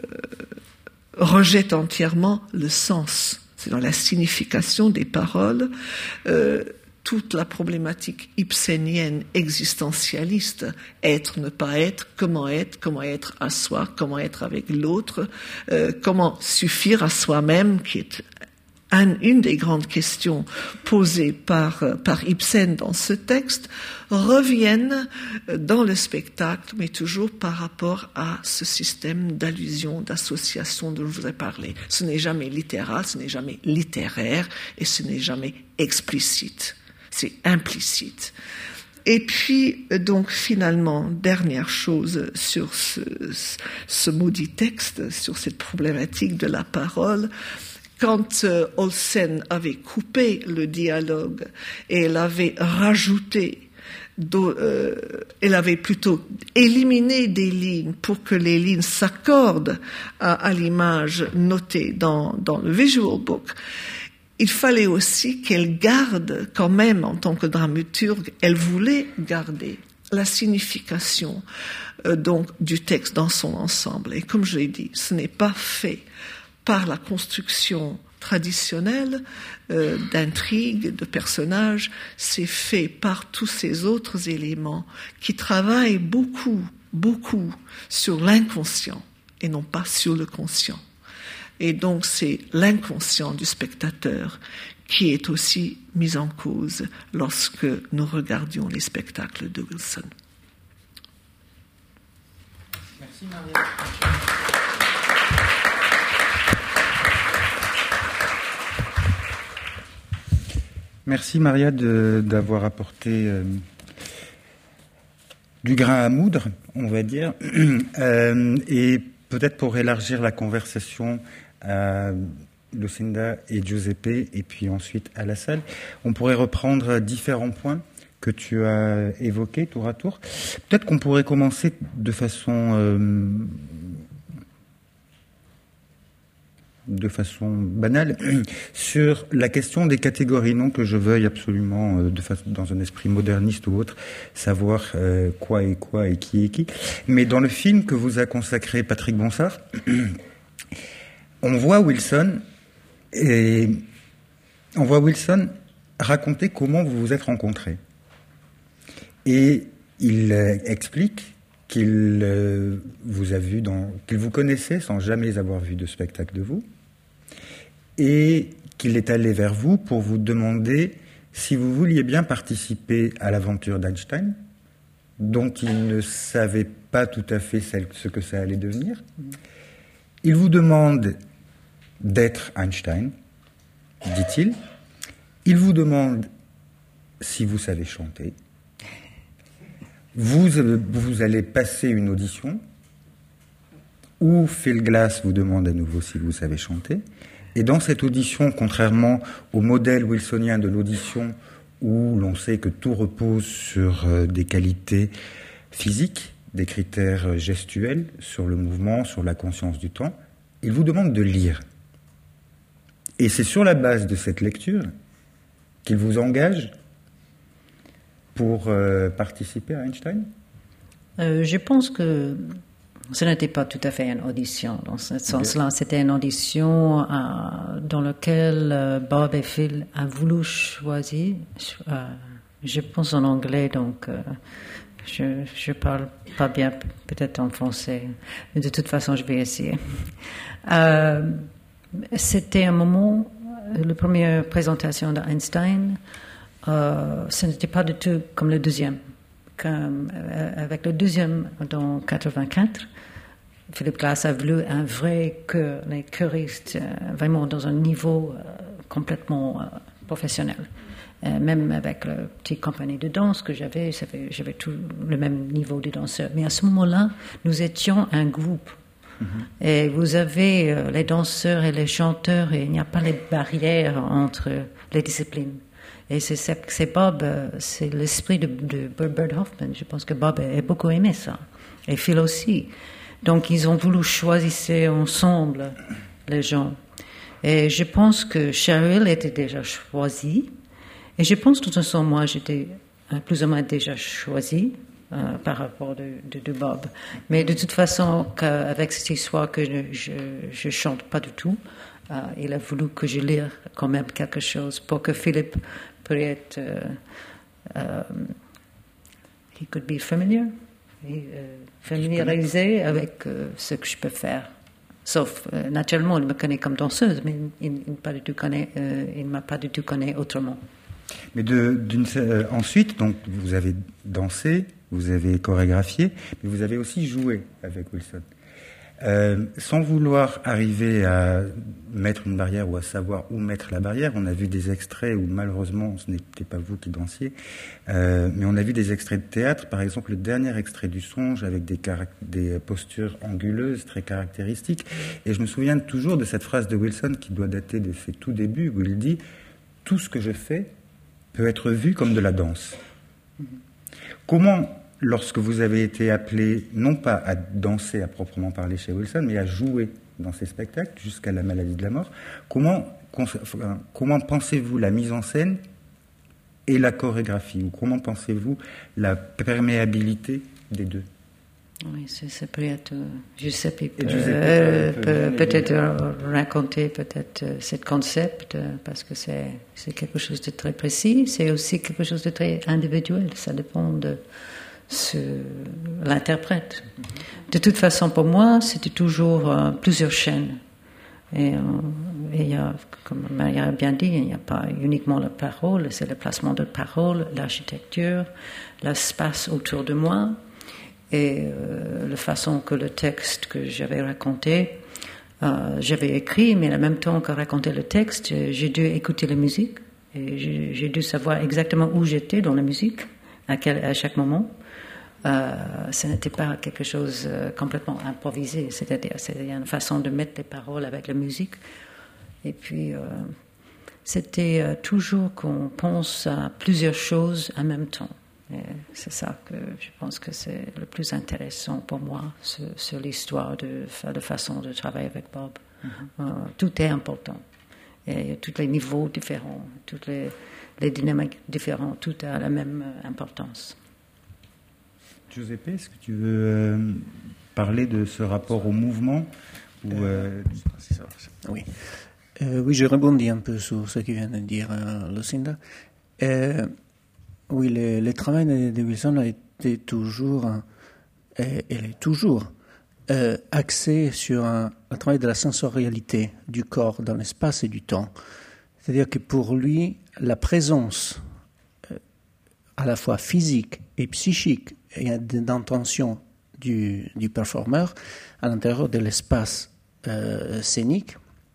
rejette entièrement le sens. C'est dans la signification des paroles, euh, toute la problématique ibsénienne, existentialiste, être, ne pas être, comment être, comment être à soi, comment être avec l'autre, euh, comment suffire à soi-même, qui est un, une des grandes questions posées par, par Ibsen dans ce texte, reviennent dans le spectacle, mais toujours par rapport à ce système d'allusion, d'association dont je vous ai parlé. Ce n'est jamais littéral, ce n'est jamais littéraire, et ce n'est jamais explicite. C'est implicite. Et puis, donc, finalement, dernière chose sur ce, ce maudit texte, sur cette problématique de la parole. Quand euh, Olsen avait coupé le dialogue et elle avait rajouté, euh, elle avait plutôt éliminé des lignes pour que les lignes s'accordent à, à l'image notée dans, dans le visual book, il fallait aussi qu'elle garde, quand même, en tant que dramaturge, elle voulait garder la signification euh, donc du texte dans son ensemble. Et comme je l'ai dit, ce n'est pas fait par la construction traditionnelle euh, d'intrigue, de personnages, c'est fait par tous ces autres éléments qui travaillent beaucoup, beaucoup sur l'inconscient et non pas sur le conscient. Et donc c'est l'inconscient du spectateur qui est aussi mis en cause lorsque nous regardions les spectacles de Wilson. Merci Maria. Merci Maria de, d'avoir apporté euh, du grain à moudre, on va dire, euh, et peut-être pour élargir la conversation à Lucinda et Giuseppe, et puis ensuite à la salle, on pourrait reprendre différents points que tu as évoqués tour à tour. Peut-être qu'on pourrait commencer de façon... Euh, de façon banale, sur la question des catégories, non que je veuille absolument, de façon, dans un esprit moderniste ou autre, savoir euh, quoi est quoi et qui est qui. Mais dans le film que vous a consacré Patrick Bonsard, on voit Wilson et on voit Wilson raconter comment vous vous êtes rencontrés. Et il euh, explique qu'il euh, vous a vu dans, qu'il vous connaissait sans jamais avoir vu de spectacle de vous, et qu'il est allé vers vous pour vous demander si vous vouliez bien participer à l'aventure d'Einstein, dont il ne savait pas tout à fait ce que ça allait devenir. Il vous demande d'être Einstein, dit-il. Il vous demande si vous savez chanter. Vous, vous allez passer une audition où Phil Glass vous demande à nouveau si vous savez chanter. Et dans cette audition, contrairement au modèle wilsonien de l'audition où l'on sait que tout repose sur des qualités physiques, des critères gestuels, sur le mouvement, sur la conscience du temps, il vous demande de lire. Et c'est sur la base de cette lecture qu'il vous engage pour euh, participer à Einstein ? euh, Je pense que ce n'était pas tout à fait une audition. Dans ce sens-là, okay. C'était une audition euh, dans laquelle euh, Bob et Phil ont voulu choisir. Euh, je pense en anglais, donc euh, je ne parle pas bien, peut-être en français. Mais de toute façon, je vais essayer. Euh, c'était un moment, la première présentation d'Einstein, Euh, ce n'était pas du tout comme le deuxième avec le deuxième dans quatre-vingt-quatre, Philip Glass a voulu un vrai chœur, les choristes vraiment dans un niveau complètement professionnel. Même avec la petite compagnie de danse que j'avais, j'avais tout le même niveau de danseurs. Mais à ce moment-là, nous étions un groupe. Mm-hmm. Et vous avez euh, les danseurs et les chanteurs, et il n'y a pas les barrières entre les disciplines. Et c'est, c'est Bob, c'est l'esprit de, de Bert Hoffman. Je pense que Bob a beaucoup aimé ça. Et Phil aussi. Donc, ils ont voulu choisir ensemble les gens. Et je pense que Cheryl était déjà choisie. Et je pense, de toute façon, moi, j'étais plus ou moins déjà choisie euh, par rapport de, de, de Bob. Mais de toute façon, avec cette histoire que je ne chante pas du tout, euh, il a voulu que je lise quand même quelque chose pour que Philippe puisse être... Euh, euh, he could be familiar, et, euh, familiarisé avec euh, ce que je peux faire. Sauf, euh, naturellement, il me connaît comme danseuse, mais il, il, il, pas du tout connaît, euh, il ne m'a pas du tout connu autrement. Mais de, d'une, euh, ensuite, donc, vous avez dansé, vous avez chorégraphié, mais vous avez aussi joué avec Wilson. Euh, sans vouloir arriver à mettre une barrière ou à savoir où mettre la barrière, on a vu des extraits où malheureusement ce n'était pas vous qui dansiez, euh, mais on a vu des extraits de théâtre, par exemple le dernier extrait du Songe avec des, caract- des postures anguleuses très caractéristiques. Et je me souviens toujours de cette phrase de Wilson qui doit dater de ses tout débuts, où il dit « Tout ce que je fais peut être vu comme de la danse. » Comment, lorsque vous avez été appelé, non pas à danser à proprement parler chez Wilson, mais à jouer dans ces spectacles jusqu'à la maladie de la mort, comment, comment pensez-vous la mise en scène et la chorégraphie, ou comment pensez-vous la perméabilité des deux? Oui, c'est, c'est peut-être, Giuseppe peut, Giuseppe euh, peut, peut, peut peut-être raconter peut-être euh, ce concept, euh, parce que c'est, c'est quelque chose de très précis, c'est aussi quelque chose de très individuel, ça dépend de ce, l'interprète. De toute façon, pour moi, c'était toujours euh, plusieurs chaînes. Et il y a, comme Maria a bien dit, il n'y a pas uniquement la parole, c'est le placement de parole, l'architecture, l'espace autour de moi, et euh, la façon que le texte que j'avais raconté, euh, j'avais écrit, mais en même temps que raconter le texte, j'ai dû écouter la musique, et j'ai, j'ai dû savoir exactement où j'étais dans la musique, à, quel, à chaque moment. Euh, ce n'était pas quelque chose euh, complètement improvisé, c'est-à-dire c'était une façon de mettre les paroles avec la musique. Et puis, euh, c'était euh, toujours qu'on pense à plusieurs choses en même temps. Et c'est ça que je pense que c'est le plus intéressant pour moi sur, sur l'histoire de la façon de travailler avec Bob. Mm-hmm. Euh, tout est important. Et tous les niveaux différents, toutes les, les dynamiques différentes, tout a la même importance. Giuseppe, est-ce que tu veux euh, parler de ce rapport au mouvement ou, euh... Oui. Euh, oui, je rebondis un peu sur ce que vient de dire euh, Lucinda. Euh, oui, le, le travail de, de Wilson a été toujours, et elle est toujours, euh, axé sur un, un travail de la sensorialité du corps dans l'espace et du temps. C'est-à-dire que pour lui, la présence euh, à la fois physique et psychique et d'intention du, du performeur à l'intérieur de l'espace euh, scénique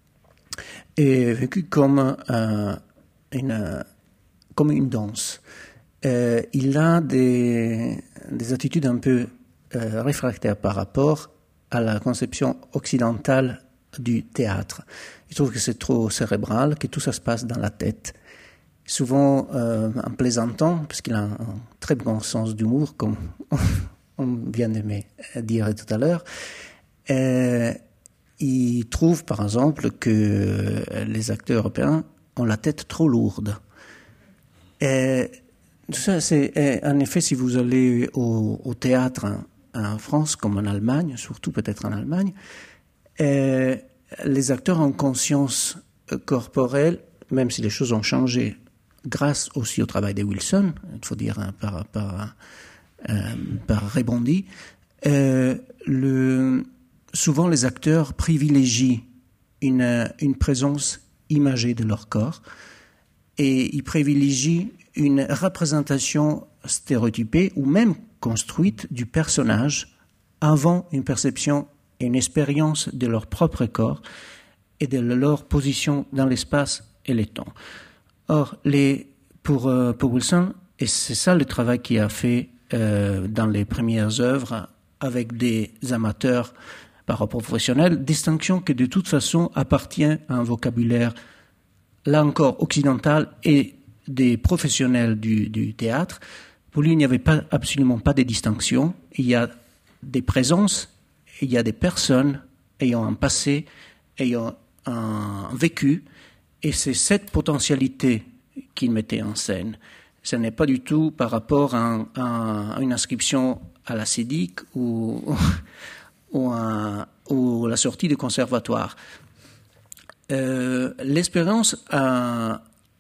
est vécu comme, euh, une, comme une danse. Euh, il a des, des attitudes un peu euh, réfractaires par rapport à la conception occidentale du théâtre. Il trouve que c'est trop cérébral, que tout ça se passe dans la tête. Souvent euh, en plaisantant, parce qu'il a un, un très bon sens d'humour, comme on vient de me dire tout à l'heure. Euh, il trouve, par exemple, que les acteurs européens ont la tête trop lourde. Et ça, c'est, en effet, si vous allez au, au théâtre en, en France, comme en Allemagne, surtout peut-être en Allemagne, euh, les acteurs ont conscience corporelle, même si les choses ont changé, grâce aussi au travail de Wilson, il faut dire par, par, euh, par rebondi, euh, le, souvent les acteurs privilégient une, une présence imagée de leur corps et ils privilégient une représentation stéréotypée ou même construite du personnage avant une perception et une expérience de leur propre corps et de leur position dans l'espace et le temps. Or, les, pour, euh, pour Wilson, et c'est ça le travail qu'il a fait euh, dans les premières œuvres avec des amateurs par rapport professionnels, distinction qui de toute façon appartient à un vocabulaire, là encore, occidental et des professionnels du, du théâtre. Pour lui, il n'y avait pas, absolument pas de distinction. Il y a des présences, il y a des personnes ayant un passé, ayant un vécu, et c'est cette potentialité qu'il mettait en scène. Ce n'est pas du tout par rapport à, un, à une inscription à la Cédic ou, ou, à, ou la sortie du conservatoire. Euh, l'expérience a,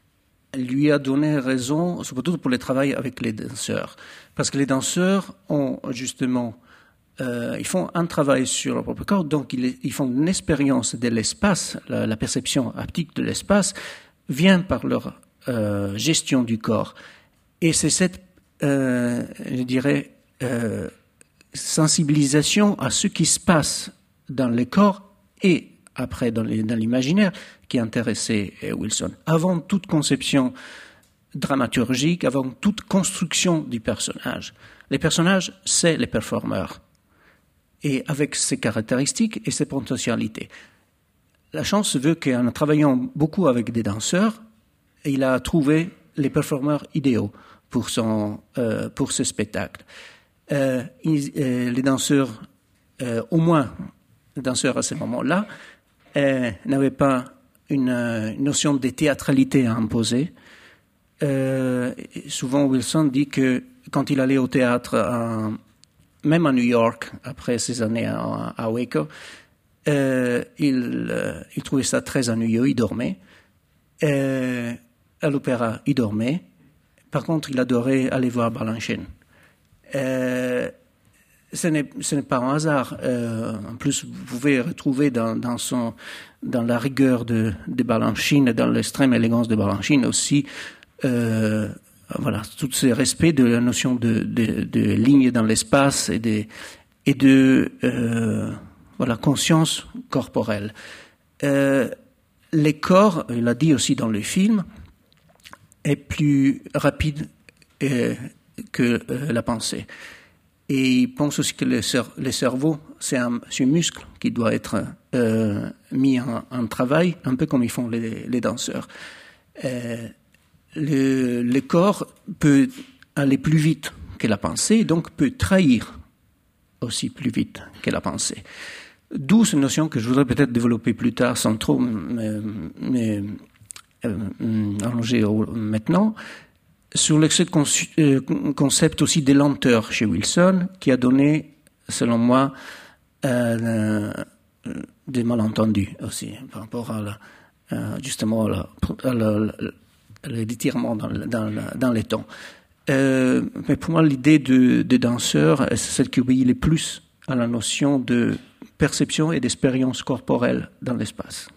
lui a donné raison, surtout pour le travail avec les danseurs. Parce que les danseurs ont justement, euh, ils font un travail sur leur propre corps, donc ils, ils font une expérience de l'espace, la, la perception haptique de l'espace vient par leur euh, gestion du corps. Et c'est cette, euh, je dirais, euh, sensibilisation à ce qui se passe dans le corps et après dans, les, dans l'imaginaire qui intéressait Wilson. Avant toute conception dramaturgique, avant toute construction du personnage. Les personnages, c'est les performeurs. Et avec ses caractéristiques et ses potentialités. La chance veut qu'en travaillant beaucoup avec des danseurs, il a trouvé les performeurs idéaux pour, son, euh, pour ce spectacle. Euh, il, euh, les danseurs, euh, au moins les danseurs à ce moment-là, euh, n'avaient pas une, une notion de théâtralité à imposer. Euh, souvent, Wilson dit que quand il allait au théâtre, à, même à New York, après ces années à, à Waco, euh, il, euh, il trouvait ça très ennuyeux, il dormait. Euh, à l'opéra, il dormait. Par contre, il adorait aller voir Balanchine. Euh, ce, n'est, ce n'est pas un hasard. Euh, en plus, vous pouvez retrouver dans, dans, son, dans la rigueur de, de Balanchine, dans l'extrême élégance de Balanchine aussi, euh, voilà, tout ce respect de la notion de, de, de ligne dans l'espace et de, et de euh, voilà, conscience corporelle. Euh, les corps, il l'a dit aussi dans le film, est plus rapide euh, que euh, la pensée. Et il pense aussi que le, cer- le cerveau, c'est un, c'est un muscle qui doit être euh, mis en, en travail, un peu comme ils font les, les danseurs. Euh, le, le corps peut aller plus vite que la pensée, donc peut trahir aussi plus vite que la pensée. D'où cette notion que je voudrais peut-être développer plus tard sans trop mais, mais, euh, allonger maintenant, sur le concept aussi de lenteur chez Wilson, qui a donné, selon moi, euh, des malentendus aussi, par rapport à la, euh, justement à, la, à la, l'étirement dans, dans, dans les temps. Euh, mais pour moi, l'idée de, de danseur, c'est celle qui obéit le plus à la notion de perception et d'expérience corporelle dans l'espace.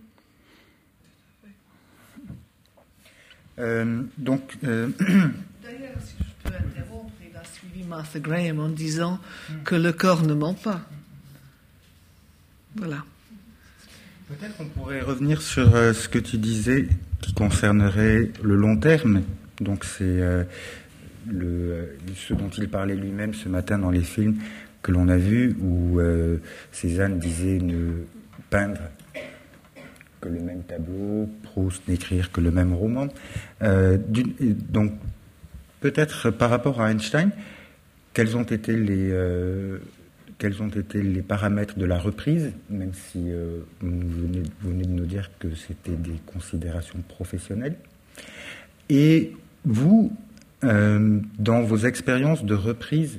Euh, donc, euh... D'ailleurs, si je peux interrompre, il a suivi Martha Graham en disant que le corps ne ment pas. Voilà. Peut-être qu'on pourrait revenir sur euh, ce que tu disais qui concernerait le long terme. Donc, c'est euh, le, ce dont il parlait lui-même ce matin dans les films que l'on a vus, où euh, Cézanne disait ne peindre que le même tableau, Proust n'écrire que le même roman. Euh, donc, peut-être par rapport à Einstein, quels ont été les, euh, quels ont été les paramètres de la reprise, même si euh, vous, venez, vous venez de nous dire que c'était des considérations professionnelles. Et vous, euh, dans vos expériences de reprise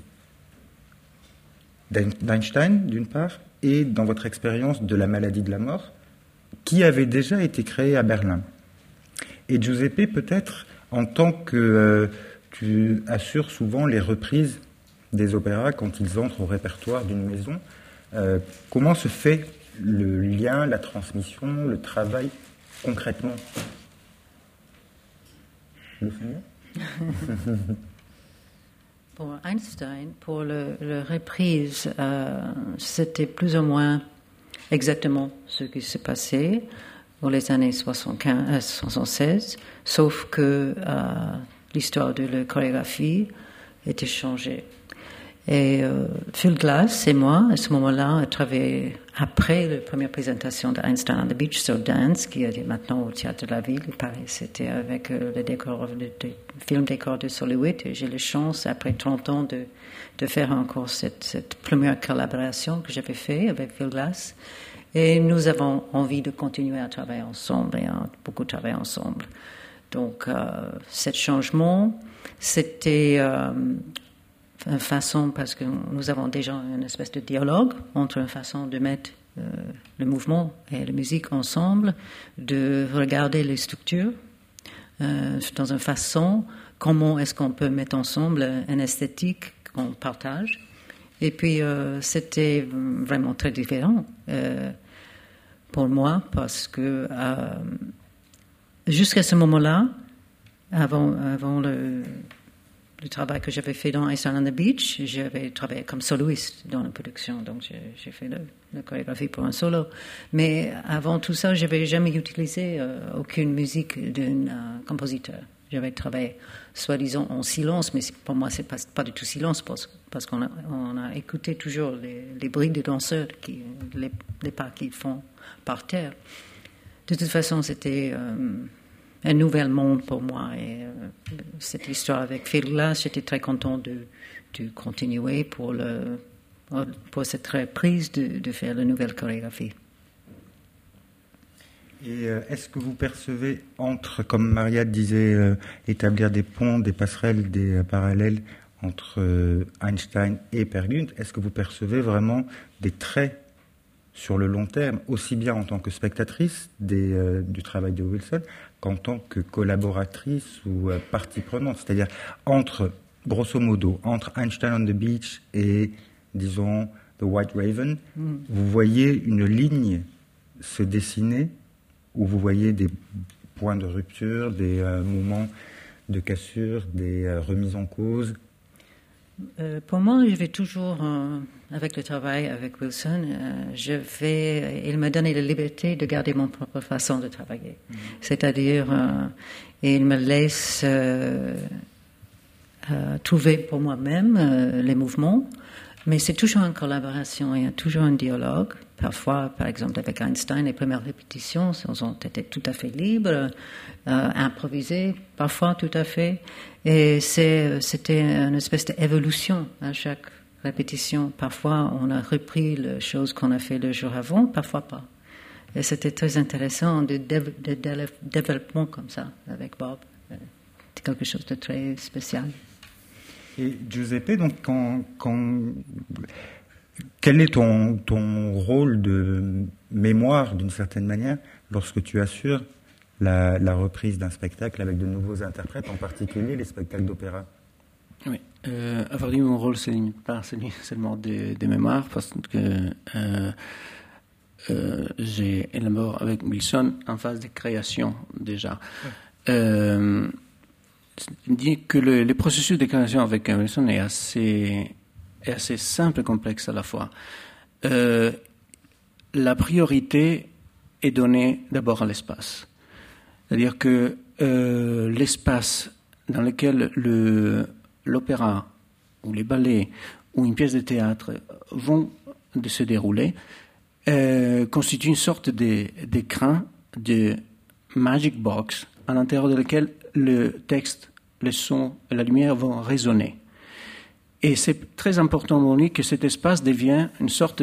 d'Einstein, d'une part, et dans votre expérience de la maladie de la mort, qui avait déjà été créé à Berlin. Et Giuseppe, peut-être, en tant que euh, tu assures souvent les reprises des opéras quand ils entrent au répertoire d'une maison, euh, comment se fait le lien, la transmission, le travail concrètement? Le Pour Einstein, pour le, le reprise, euh, c'était plus ou moins exactement ce qui s'est passé dans les années soixante-quinze, euh, soixante-seize, sauf que euh, l'histoire de la chorégraphie était changée. Et euh, Phil Glass et moi, à ce moment-là, on travaillé après la première présentation de Einstein on the Beach, So Dance, qui est maintenant au Théâtre de la Ville. Pareil, c'était avec euh, le, décor, le, le film décor de Solowit. Et j'ai la chance, après trente ans, de, de faire encore cette, cette première collaboration que j'avais faite avec Phil Glass. Et nous avons envie de continuer à travailler ensemble et à beaucoup travailler ensemble. Donc, euh, ce changement, c'était... Euh, une façon, parce que nous avons déjà une espèce de dialogue entre une façon de mettre euh, le mouvement et la musique ensemble, de regarder les structures euh, dans une façon, comment est-ce qu'on peut mettre ensemble une esthétique qu'on partage. Et puis, euh, c'était vraiment très différent euh, pour moi, parce que euh, jusqu'à ce moment-là, avant, avant le... le travail que j'avais fait dans Einstein on the Beach, j'avais travaillé comme soloiste dans la production, donc j'ai, j'ai fait le, la chorégraphie pour un solo. Mais avant tout ça, je n'avais jamais utilisé euh, aucune musique d'un euh, compositeur. J'avais travaillé, soi-disant, en silence, mais pour moi, ce n'est pas, pas du tout silence, parce, parce qu'on a, on a écouté toujours les, les bruits des danseurs, qui, les, les pas qu'ils font par terre. De toute façon, c'était... Euh, un nouvel monde pour moi. Et euh, cette histoire avec Phil Glass, j'étais très content de, de continuer pour, le, pour cette reprise de, de faire la nouvelle chorégraphie. Et euh, est-ce que vous percevez entre, comme Maria disait, euh, établir des ponts, des passerelles, des euh, parallèles entre euh, Einstein et Peer Gynt, est-ce que vous percevez vraiment des traits sur le long terme, aussi bien en tant que spectatrice des, euh, du travail de Wilson qu'en tant que collaboratrice ou euh, partie prenante, c'est-à-dire entre, grosso modo, entre Einstein on the Beach et, disons, The White Raven, mm. vous voyez une ligne se dessiner où vous voyez des points de rupture, des euh, moments de cassure, des euh, remises en cause. Euh, pour moi, je vais toujours, euh, avec le travail avec Wilson, euh, je vais, il m'a donné la liberté de garder mon propre façon de travailler. Mm. C'est-à-dire, euh, il me laisse euh, euh, trouver pour moi-même euh, les mouvements, mais c'est toujours en collaboration, il y a toujours un dialogue. Parfois, par exemple, avec Einstein, les premières répétitions ont été tout à fait libres, euh, improvisées, parfois tout à fait. Et c'est, c'était une espèce d'évolution à chaque répétition. Parfois, on a repris les choses qu'on a fait le jour avant, parfois pas. Et c'était très intéressant de, de, de, de développement comme ça avec Bob. C'est quelque chose de très spécial. Et Giuseppe, donc, quand... quand... quel est ton, ton rôle de mémoire, d'une certaine manière, lorsque tu assures la, la reprise d'un spectacle avec de nouveaux interprètes, en particulier les spectacles d'opéra? Oui, euh, à vrai dire, mon rôle, ce n'est pas seulement de, de mémoire, parce que euh, euh, j'ai élaboré avec Wilson en phase de création, déjà. Oui. Euh, dit que le, le processus de création avec Wilson est assez... est assez simple et complexe à la fois. Euh, la priorité est donnée d'abord à l'espace. C'est-à-dire que euh, l'espace dans lequel le, l'opéra ou les ballets ou une pièce de théâtre vont de se dérouler euh, constitue une sorte de, d'écran, de magic box, à l'intérieur de lequel le texte, le son et la lumière vont résonner. Et c'est très important pour lui que cet espace devienne une sorte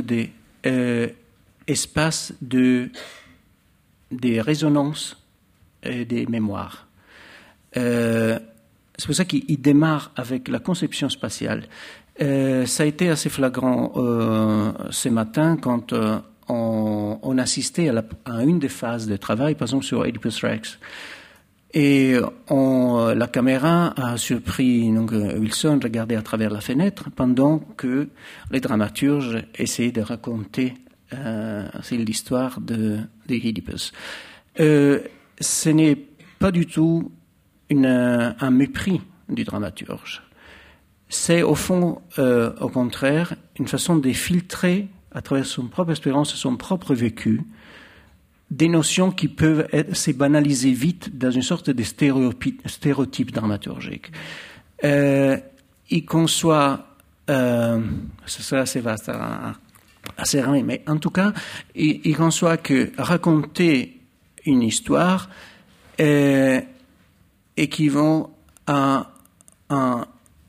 d'espace de, euh, de, des résonances et des mémoires. Euh, c'est pour ça qu'il démarre avec la conception spatiale. Euh, ça a été assez flagrant euh, ce matin quand euh, on, on assistait à, la, à une des phases de travail, par exemple sur Oedipus Rex. Et on, la caméra a surpris donc, Wilson regarder à travers la fenêtre pendant que les dramaturges essayaient de raconter euh, l'histoire de, de Oedipus. Euh, ce n'est pas du tout une, un mépris du dramaturge. c'est au fond, euh, au contraire, une façon de filtrer à travers son propre expérience, son propre vécu, des notions qui peuvent être, se banaliser vite dans une sorte de stéréotype, stéréotype dramaturgique. Euh, il conçoit, euh, c'est assez vaste, assez rare, mais en tout cas, il, il conçoit que raconter une histoire euh, équivaut à, à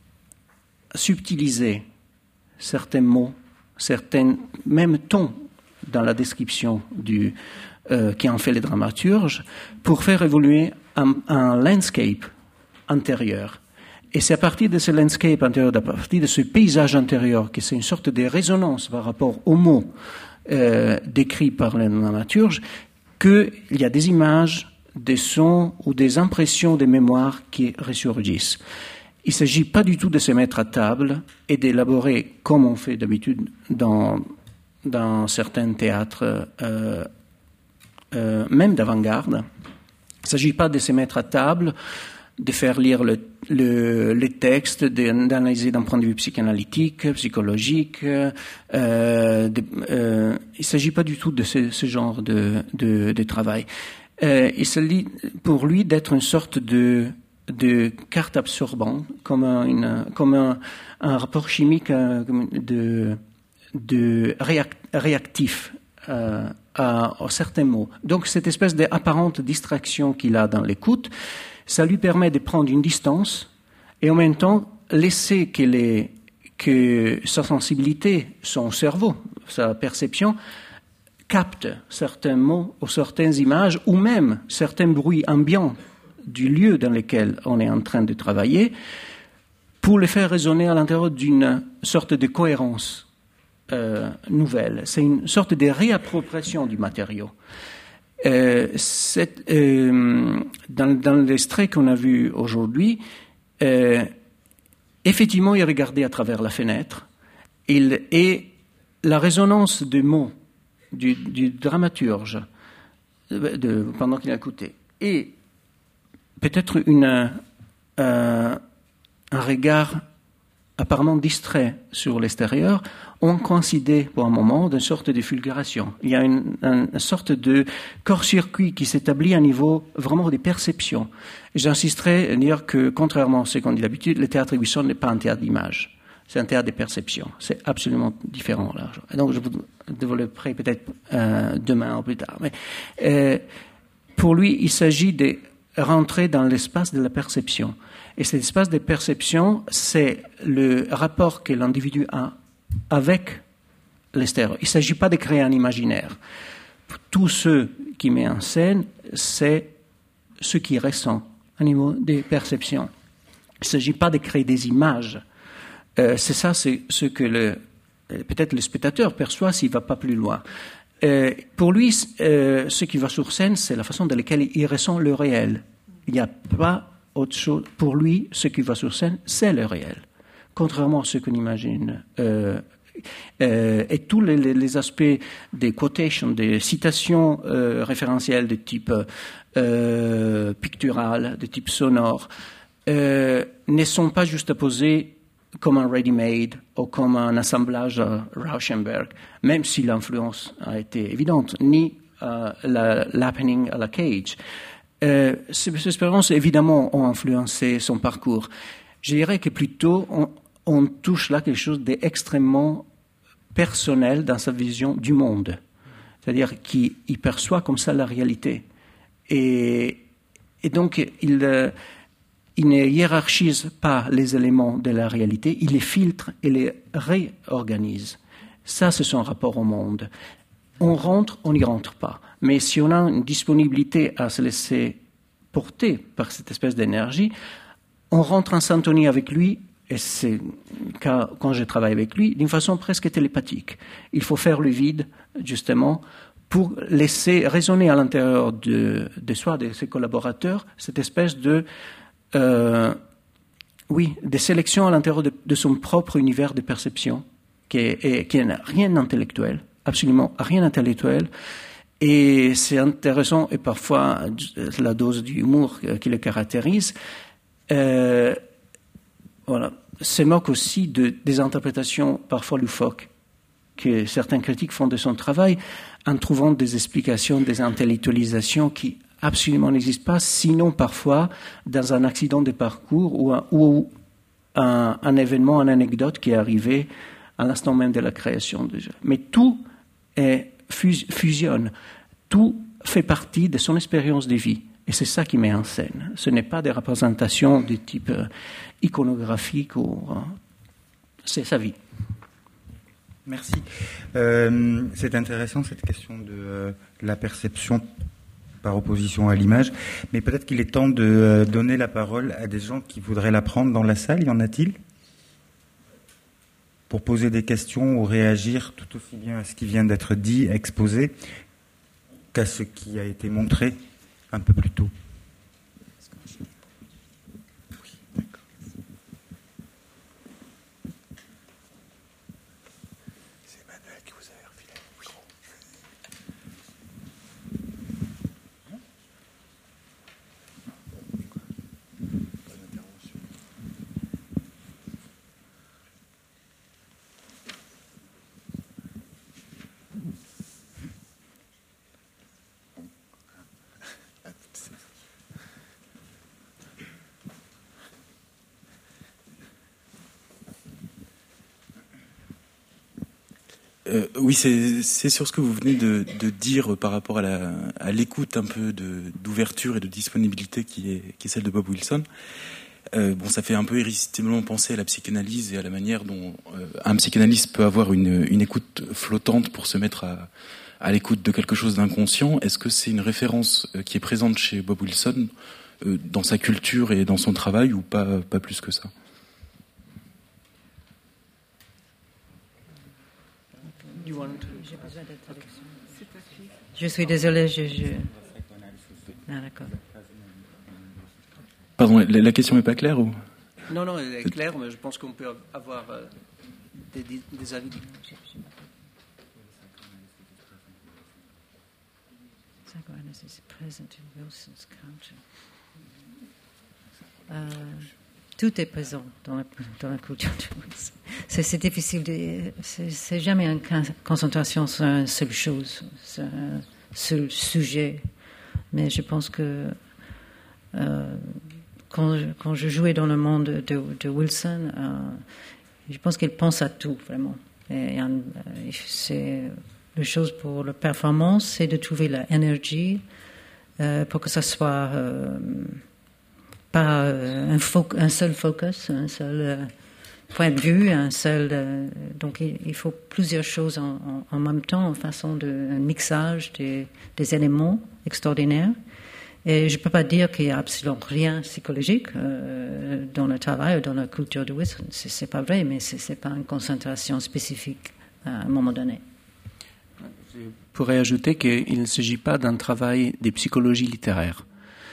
subtiliser certains mots, certains même tons dans la description du, euh, qui en fait les dramaturges, pour faire évoluer un, un landscape intérieur. Et c'est à partir de ce landscape intérieur, à partir de ce paysage intérieur, que c'est une sorte de résonance par rapport aux mots euh, décrits par les dramaturges, qu'il y a des images, des sons ou des impressions, des mémoires qui ressurgissent. Il ne s'agit pas du tout de se mettre à table et d'élaborer, comme on fait d'habitude dans, dans certains théâtres, euh, euh, même d'avant-garde. Il ne s'agit pas de se mettre à table, de faire lire le, le, les textes, d'analyser d'un point de vue psychanalytique, psychologique. Euh, de, euh, il ne s'agit pas du tout de ce, ce genre de, de, de travail. Euh, il s'agit pour lui d'être une sorte de, de carte absorbante, comme un, une, comme un, un rapport chimique de, de réact, réactif euh, à, à certains mots. Donc cette espèce d'apparente distraction qu'il a dans l'écoute, ça lui permet de prendre une distance et en même temps laisser que, les, que sa sensibilité, son cerveau, sa perception, capte certains mots ou certaines images ou même certains bruits ambiants du lieu dans lequel on est en train de travailler pour les faire résonner à l'intérieur d'une sorte de cohérence euh, nouvelle. C'est une sorte de réappropriation du matériau. Euh, cette, euh, dans, dans l'extrait qu'on a vu aujourd'hui, euh, effectivement, il regardait à travers la fenêtre il, et la résonance des mots du, du dramaturge de, de, pendant qu'il a écouté et peut-être une, euh, un regard apparemment distrait sur l'extérieur, ont coïncidé pour un moment d'une sorte de fulguration. Il y a une, une sorte de court-circuit qui s'établit à un niveau vraiment des perceptions. J'insisterai à dire que, contrairement à ce qu'on dit d'habitude, le théâtre Ibsen n'est pas un théâtre d'image, c'est un théâtre de perception. C'est absolument différent. Là. Et donc, je vous développerai peut-être euh, demain ou plus tard. Mais euh, pour lui, il s'agit de rentrer dans l'espace de la perception. Et cet espace de perception, c'est le rapport que l'individu a avec l'extérieur. Il ne s'agit pas de créer un imaginaire. Tout ce qui met en scène, c'est ce qui ressent au niveau des perceptions. Il ne s'agit pas de créer des images. Euh, c'est ça, c'est ce que le, peut-être le spectateur perçoit s'il ne va pas plus loin. Euh, pour lui, euh, ce qui va sur scène, c'est la façon dans laquelle il ressent le réel. Il n'y a pas autre chose. Pour lui, ce qui va sur scène, c'est le réel. Contrairement à ce qu'on imagine. Euh, euh, et tous les, les aspects des quotations, des citations euh, référentielles de type euh, pictural, de type sonore, euh, ne sont pas juxtaposés comme un ready-made ou comme un assemblage à Rauschenberg, même si l'influence a été évidente, ni euh, la, l'happening à la Cage. Euh, ces expériences, évidemment, ont influencé son parcours. Je dirais que plutôt, on, on touche là quelque chose d'extrêmement personnel dans sa vision du monde. C'est-à-dire qu'il il perçoit comme ça la réalité. Et, et donc, il, euh, il ne hiérarchise pas les éléments de la réalité, il les filtre et les réorganise. Ça, c'est son rapport au monde. On rentre, on n'y rentre pas. Mais si on a une disponibilité à se laisser porter par cette espèce d'énergie, on rentre en syntonie avec lui, et c'est quand, quand je travaille avec lui, d'une façon presque télépathique. Il faut faire le vide, justement, pour laisser résonner à l'intérieur de, de soi, de ses collaborateurs, cette espèce de, euh, oui, de sélection à l'intérieur de, de son propre univers de perception, qui est, qui n'a rien d'intellectuel, absolument rien d'intellectuel. Et c'est intéressant, et parfois la dose d'humour qui le caractérise. Euh, voilà. se moque aussi de, des interprétations parfois loufoques que certains critiques font de son travail en trouvant des explications, des intellectualisations qui absolument n'existent pas, sinon parfois dans un accident de parcours ou un, ou un, un événement, une anecdote qui est arrivé à l'instant même de la création du jeu. Mais tout est, fus, fusionne, tout fait partie de son expérience de vie. Et c'est ça qui met en scène. Ce n'est pas des représentations de type euh, iconographique, ou, euh, c'est sa vie. Merci. Euh, c'est intéressant cette question de euh, la perception par opposition à l'image, mais peut-être qu'il est temps de euh, donner la parole à des gens qui voudraient la prendre dans la salle. Y en a-t-il ? Pour poser des questions ou réagir tout aussi bien à ce qui vient d'être dit, exposé, qu'à ce qui a été montré un peu plus tôt. Oui, d'accord. C'est Emmanuel qui vous a refilé le micro. Bonne intervention. Euh, oui, c'est, c'est sur ce que vous venez de, de dire par rapport à, la, à l'écoute un peu de, d'ouverture et de disponibilité qui est, qui est celle de Bob Wilson. Euh, bon, ça fait un peu irrésistiblement penser à la psychanalyse et à la manière dont euh, un psychanalyste peut avoir une, une écoute flottante pour se mettre à, à l'écoute de quelque chose d'inconscient. Est-ce que c'est une référence euh, qui est présente chez Bob Wilson euh, dans sa culture et dans son travail, ou pas, pas plus que ça ? J'ai besoin de traduction. Je suis désolée, je... je... Ah, d'accord. Pardon, la, la question n'est pas claire ou... Non, non, elle est claire, mais je pense qu'on peut avoir euh, des, des avis. Psychoanalysis present in Wilson's culture. Euh, tout est présent dans la, dans la culture de Wilson. C'est, c'est difficile de... C'est, c'est jamais une concentration sur une seule chose, sur un seul sujet. Mais je pense que euh, quand, je, quand je jouais dans le monde de, de Wilson, euh, je pense qu'il pense à tout, vraiment. Et, euh, c'est... La chose pour la performance, c'est de trouver l'énergie euh, pour que ça soit euh, pas euh, un, fo- un seul focus, un seul euh, point de vue, un seul. Euh, donc il, il faut plusieurs choses en, en, en même temps, en façon de un mixage des, des éléments extraordinaires. Et je ne peux pas dire qu'il n'y a absolument rien psychologique euh, dans le travail ou dans la culture de Wilson. C'est, c'est pas vrai, mais c'est, c'est pas une concentration spécifique à un moment donné. Je pourrais ajouter qu'il ne s'agit pas d'un travail de psychologie littéraire.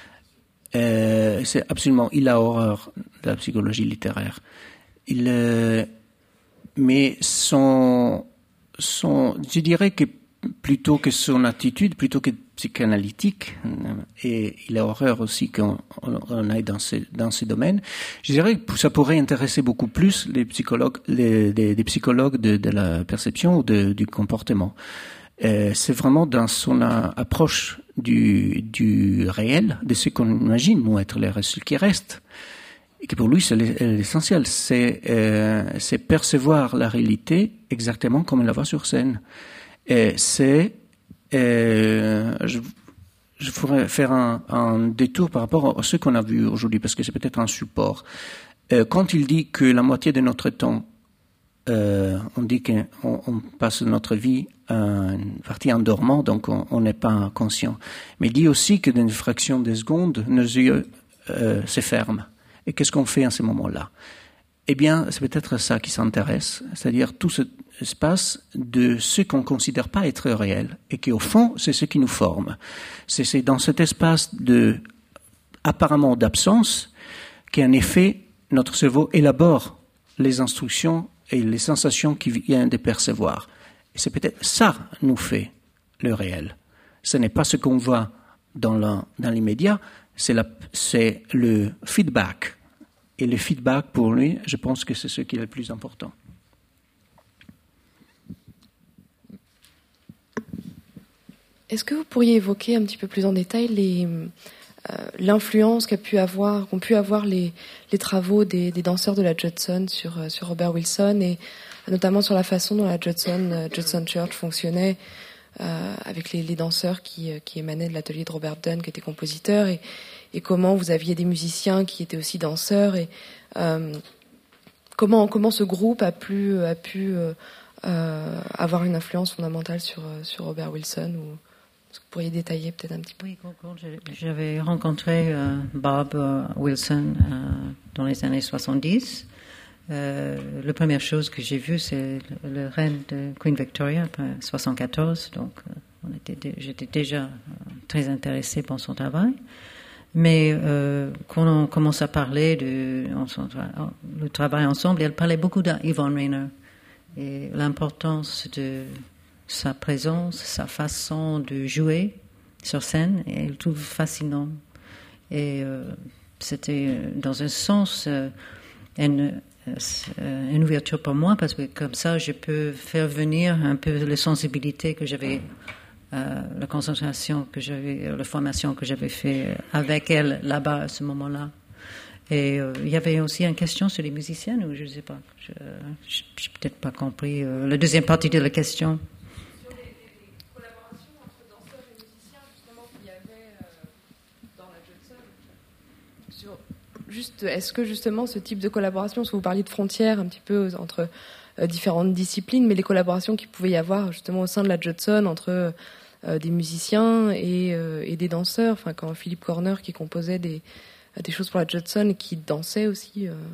Euh, c'est absolument, il a horreur de la psychologie littéraire. Il, euh, mais son, son, je dirais que plutôt que son attitude, plutôt que psychanalytique, et il a horreur aussi qu'on on aille dans ce, dans ce domaine, je dirais que ça pourrait intéresser beaucoup plus les psychologues, les, les, les psychologues de, de la perception ou de, du comportement. Euh, c'est vraiment dans son euh, approche du, du réel, de ce qu'on imagine nous être les restes qui restent, et que pour lui c'est l'essentiel, c'est, euh, c'est percevoir la réalité exactement comme il la voit sur scène. Et c'est, euh, je, je pourrais faire un, un détour par rapport à ce qu'on a vu aujourd'hui, parce que c'est peut-être un support. Euh, quand il dit que la moitié de notre temps, euh, on dit qu'on on passe notre vie une partie en dormant, donc on n'est pas conscient. Mais il dit aussi que dans une fraction de seconde, nos yeux euh, se ferment. Et qu'est-ce qu'on fait à ce moment-là ? Eh bien, c'est peut-être ça qui s'intéresse, c'est-à-dire tout ce espace de ce qu'on ne considère pas être réel, et qui au fond, c'est ce qui nous forme. C'est, c'est dans cet espace de, apparemment d'absence, qu'en effet, notre cerveau élabore les instructions et les sensations qu'il vient de percevoir. Et c'est peut-être ça nous fait le réel. Ce n'est pas ce qu'on voit dans, la, dans l'immédiat, c'est, la, c'est le feedback et le feedback pour lui, je pense que c'est ce qui est le plus important. Est-ce que vous pourriez évoquer un petit peu plus en détail les, euh, l'influence qu'a pu avoir, qu'ont pu avoir les, les travaux des, des danseurs de la Judson sur, sur Robert Wilson, et notamment sur la façon dont la Judson, euh, Judson Church fonctionnait, euh, avec les, les danseurs qui, qui émanaient de l'atelier de Robert Dunn, qui était compositeur, et, et comment vous aviez des musiciens qui étaient aussi danseurs, et euh, comment, comment ce groupe a pu, a pu euh, euh, avoir une influence fondamentale sur, sur Robert Wilson, ou... Est-ce que vous pourriez détailler peut-être un petit peu? Oui, quand j'avais rencontré euh, Bob euh, Wilson euh, dans les années soixante-dix, euh, la première chose que j'ai vue, c'est le, le règne de Queen Victoria, en soixante-quatorze. Donc, euh, on était, j'étais déjà euh, très intéressée par son travail. Mais euh, quand on commence à parler de on, le travail ensemble, elle parlait beaucoup d'Yvonne Rainer et l'importance de sa présence, sa façon de jouer sur scène, et elle trouve fascinant. Et euh, c'était, euh, dans un sens, euh, une, euh, une ouverture pour moi, parce que comme ça, je peux faire venir un peu les sensibilités que j'avais, euh, la concentration que j'avais, la formation que j'avais fait avec elle là-bas à ce moment-là. Et euh, il y avait aussi une question sur les musiciennes, ou je ne sais pas, je n'ai peut-être pas compris euh, la deuxième partie de la question. Juste, est-ce que justement ce type de collaboration, parce que vous parliez de frontières un petit peu entre euh, différentes disciplines, mais les collaborations qu'il pouvait y avoir justement au sein de la Judson entre euh, des musiciens et, euh, et des danseurs, enfin quand Philippe Corner qui composait des, des choses pour la Judson et qui dansait aussi. Euh...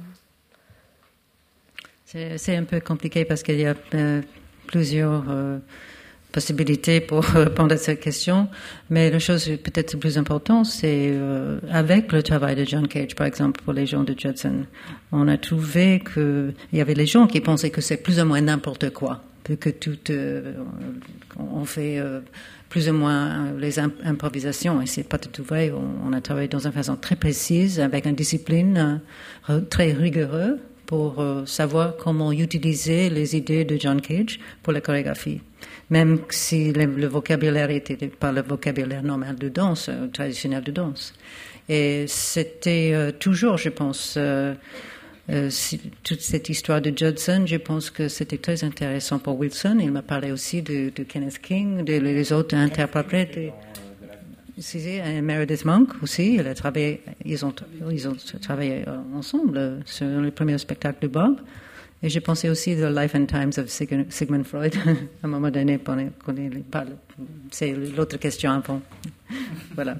C'est, c'est un peu compliqué parce qu'il y a euh, plusieurs euh, possibilités pour répondre à cette question, mais la chose peut-être la plus importante, c'est euh, avec le travail de John Cage, par exemple, pour les gens de Judson, on a trouvé qu'il y avait les gens qui pensaient que c'est plus ou moins n'importe quoi, que tout, euh, on fait euh, plus ou moins les imp- improvisations, et c'est pas du tout vrai. On, on a travaillé dans une façon très précise, avec une discipline euh, très rigoureuse pour euh, savoir comment utiliser les idées de John Cage pour la chorégraphie. Même si le, le vocabulaire était pas le vocabulaire normal de danse, euh, traditionnel de danse. Et c'était euh, toujours, je pense, euh, euh, si, toute cette histoire de Judson, je pense que c'était très intéressant pour Wilson. Il m'a parlé aussi de, de Kenneth King, de les autres interprètes. Et Meredith Monk aussi, elle a travaillé, ils, ont, ils ont travaillé ensemble sur le premier spectacle de Bob. Et j'ai pensé aussi The Life and Times of Sigmund Freud, à un moment donné, quand il parle. C'est l'autre question avant. Voilà.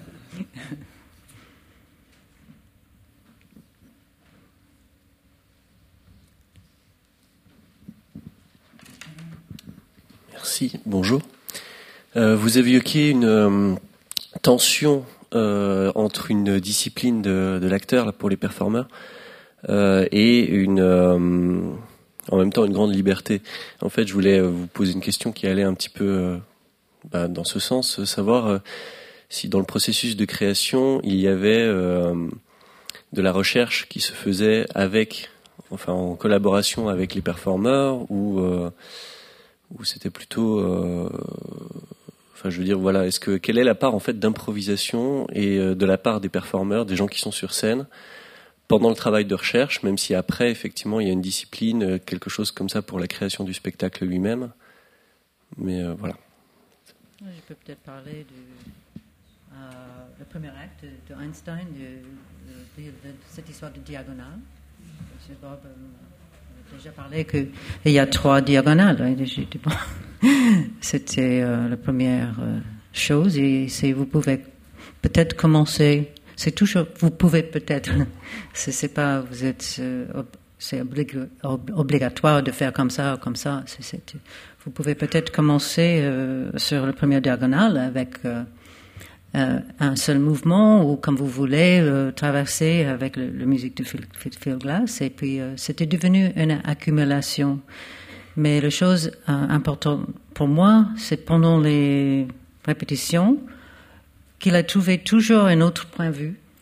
Merci, bonjour. Euh, vous avez évoqué une euh, tension euh, entre une discipline de, de l'acteur là, pour les performeurs euh, et une... Euh, en même temps une grande liberté. En fait, je voulais vous poser une question qui allait un petit peu euh, bah, dans ce sens, savoir euh, si dans le processus de création, il y avait euh, de la recherche qui se faisait avec, enfin en collaboration avec les performeurs, ou euh, ou c'était plutôt, euh, enfin je veux dire voilà, est-ce que quelle est la part en fait d'improvisation et euh, de la part des performeurs, des gens qui sont sur scène, pendant le travail de recherche, même si après, effectivement, il y a une discipline, quelque chose comme ça pour la création du spectacle lui-même. Mais euh, voilà. Je peux peut-être parler du euh, le premier acte de, de Einstein, de, de, de, de cette histoire de diagonale. M. Bob euh, a déjà parlé qu'il y a trois diagonales. C'était euh, la première euh, chose. Et c'est, vous pouvez peut-être commencer... C'est toujours, vous pouvez peut-être, c'est, c'est pas, vous êtes, euh, c'est oblig, ob, obligatoire de faire comme ça ou comme ça. C'est, c'est, vous pouvez peut-être commencer euh, sur le premier diagonale avec euh, euh, un seul mouvement, ou comme vous voulez, euh, traverser avec le, la musique de Phil, Phil Glass. Et puis, euh, c'était devenu une accumulation. Mais la chose euh, importante pour moi, c'est pendant les répétitions, qu'il a trouvé toujours un autre point de vue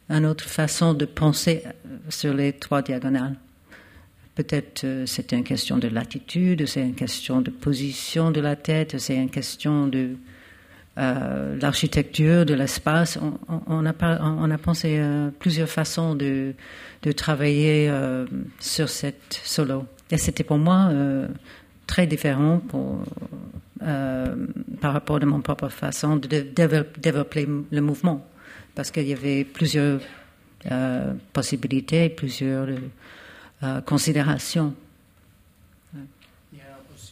une autre façon de penser sur les trois diagonales. Peut-être euh, c'est une question de latitude, c'est une question de position de la tête, c'est une question de euh, l'architecture de l'espace. On, on, on, a, pas, on a pensé à plusieurs façons de, de travailler euh, sur cette solo. Et c'était pour moi euh, très différent pour, euh, par rapport à mon propre façon de développer, développer le mouvement. Parce qu'il y avait plusieurs euh, possibilités, plusieurs euh, considérations. Il y a aussi...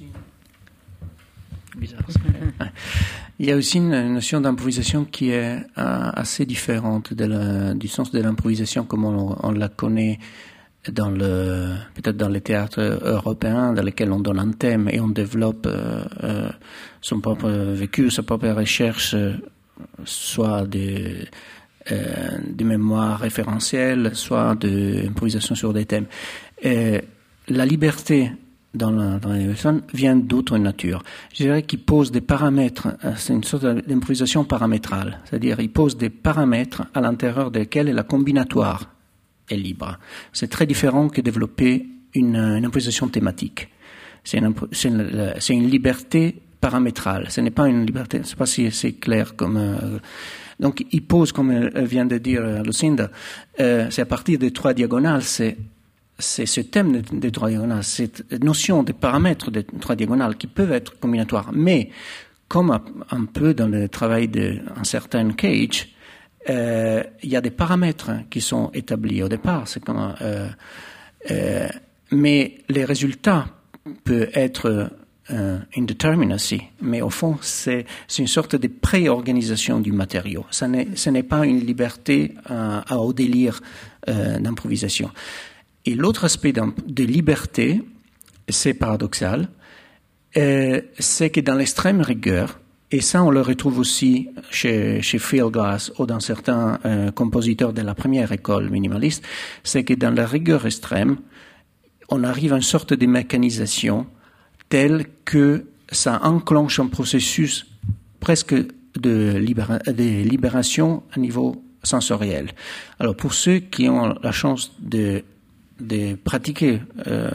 Bizarre. Il y a aussi une notion d'improvisation qui est euh, assez différente de la, du sens de l'improvisation comme on, on la connaît dans le, peut-être dans les théâtres européens dans lesquels on donne un thème et on développe euh, euh, son propre vécu, sa propre recherche, euh, soit de, euh, de mémoire référentielle, soit d'improvisation sur des thèmes. Et la liberté dans la, dans les Wilson vient d'autre nature. Je dirais qu'il pose des paramètres, c'est une sorte d'improvisation paramétrale, c'est-à-dire il pose des paramètres à l'intérieur desquels la combinatoire est libre. C'est très différent que développer une, une improvisation thématique. C'est une, c'est, une, c'est une liberté paramétrale. Ce n'est pas une liberté, je ne sais pas si c'est clair comme... Euh, donc il pose, comme vient de dire Lucinda, euh, c'est à partir des trois diagonales, c'est c'est ce thème des trois diagonales, cette notion des paramètres des trois diagonales qui peuvent être combinatoires, mais comme un peu dans le travail d'un certain Cage, euh, il y a des paramètres qui sont établis au départ, c'est comme, euh, euh, mais les résultats peuvent être euh, indeterminacy, mais au fond c'est, c'est une sorte de pré-organisation du matériau. Ça n'est, ce n'est pas une liberté euh, au délire euh, d'improvisation. Et l'autre aspect de liberté, c'est paradoxal, euh, c'est que dans l'extrême rigueur, et ça on le retrouve aussi chez, chez Fieldglass ou dans certains euh, compositeurs de la première école minimaliste, c'est que dans la rigueur extrême, on arrive à une sorte de mécanisation telle que ça enclenche un processus presque de, libéra- de libération à niveau sensoriel. Alors pour ceux qui ont la chance de de pratiquer euh,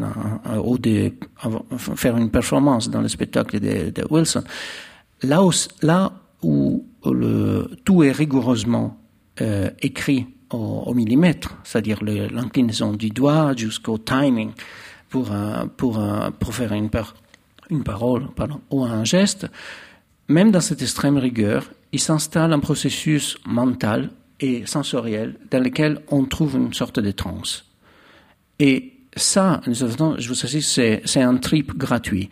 ou de faire une performance dans le spectacle de, de Wilson, là où, là où le, tout est rigoureusement euh, écrit au, au millimètre, c'est-à-dire le, l'inclinaison du doigt jusqu'au timing pour, euh, pour, euh, pour faire une, par, une parole pardon, ou un geste, même dans cette extrême rigueur, il s'installe un processus mental et sensoriel dans lequel on trouve une sorte de transe. Et ça, je vous assure, c'est, c'est un trip gratuit.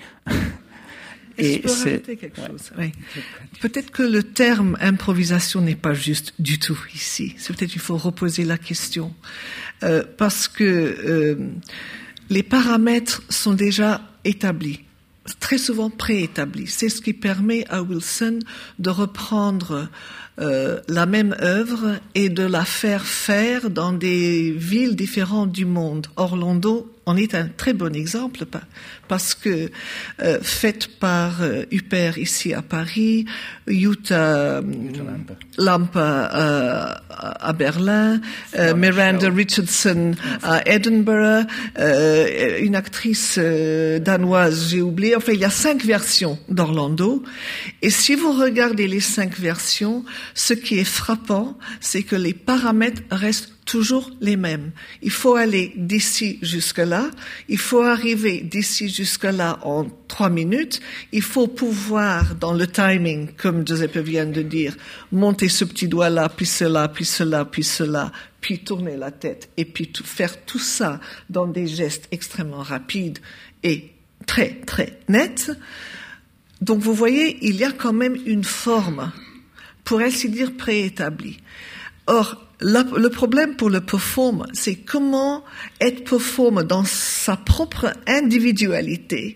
Et je peux c'est... rajouter quelque chose. Oui. Peut-être que le terme improvisation n'est pas juste du tout ici. C'est peut-être qu'il faut reposer la question. Euh, parce que euh, les paramètres sont déjà établis, très souvent préétablis. C'est ce qui permet à Wilson de reprendre Euh, la même œuvre et de la faire faire dans des villes différentes du monde. Orlando en est un très bon exemple parce que euh, faite par euh, Huppert ici à Paris, Jutta Lampe, Lampe euh, à Berlin, euh, Miranda Richardson à Edinburgh, euh, une actrice euh, danoise, j'ai oublié. Enfin, il y a cinq versions d'Orlando. Et si vous regardez les cinq versions, ce qui est frappant, c'est que les paramètres restent toujours les mêmes. Il faut aller d'ici jusque-là, il faut arriver d'ici jusque-là en trois minutes, il faut pouvoir, dans le timing, comme Giuseppe vient de dire, monter ce petit doigt-là, puis cela, puis cela, puis cela, puis tourner la tête, et puis tout, faire tout ça dans des gestes extrêmement rapides et très, très nets. Donc vous voyez, il y a quand même une forme, pour ainsi dire, préétablie. Or, la, le problème pour le perform, c'est comment être perform dans sa propre individualité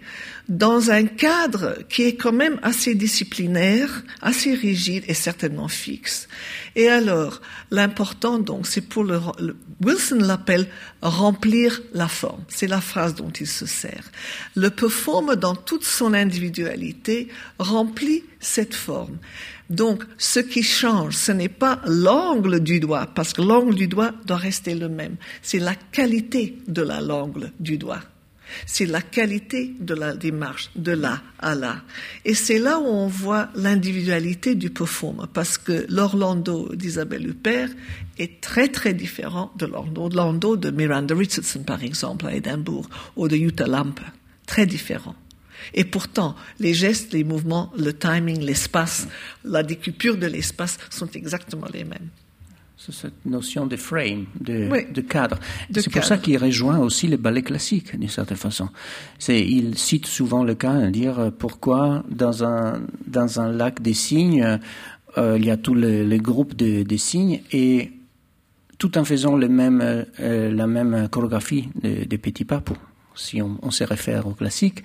dans un cadre qui est quand même assez disciplinaire, assez rigide et certainement fixe. Et alors, l'important donc, c'est pour le, le Wilson l'appelle remplir la forme. C'est la phrase dont il se sert. Le performer dans toute son individualité remplit cette forme. Donc, ce qui change, ce n'est pas l'angle du doigt, parce que l'angle du doigt doit rester le même. C'est la qualité de la l'angle du doigt. C'est la qualité de la démarche, de là à là. Et c'est là où on voit l'individualité du performer, parce que l'Orlando d'Isabelle Huppert est très très différent de l'Orlando de Miranda Richardson, par exemple, à Édimbourg, ou de Jutta Lampe. Très différent. Et pourtant, les gestes, les mouvements, le timing, l'espace, la découpure de l'espace sont exactement les mêmes. C'est cette notion de frame, de, oui, de cadre. De c'est cadre. pour ça qu'il rejoint aussi les ballets classiques, d'une certaine façon. C'est, il cite souvent le cas de dire pourquoi dans un, dans un lac des cygnes, euh, il y a tous les, les groupes de, de cygnes et tout en faisant le même, euh, la même chorégraphie des de petits pas, pour, si on, on se réfère au classique,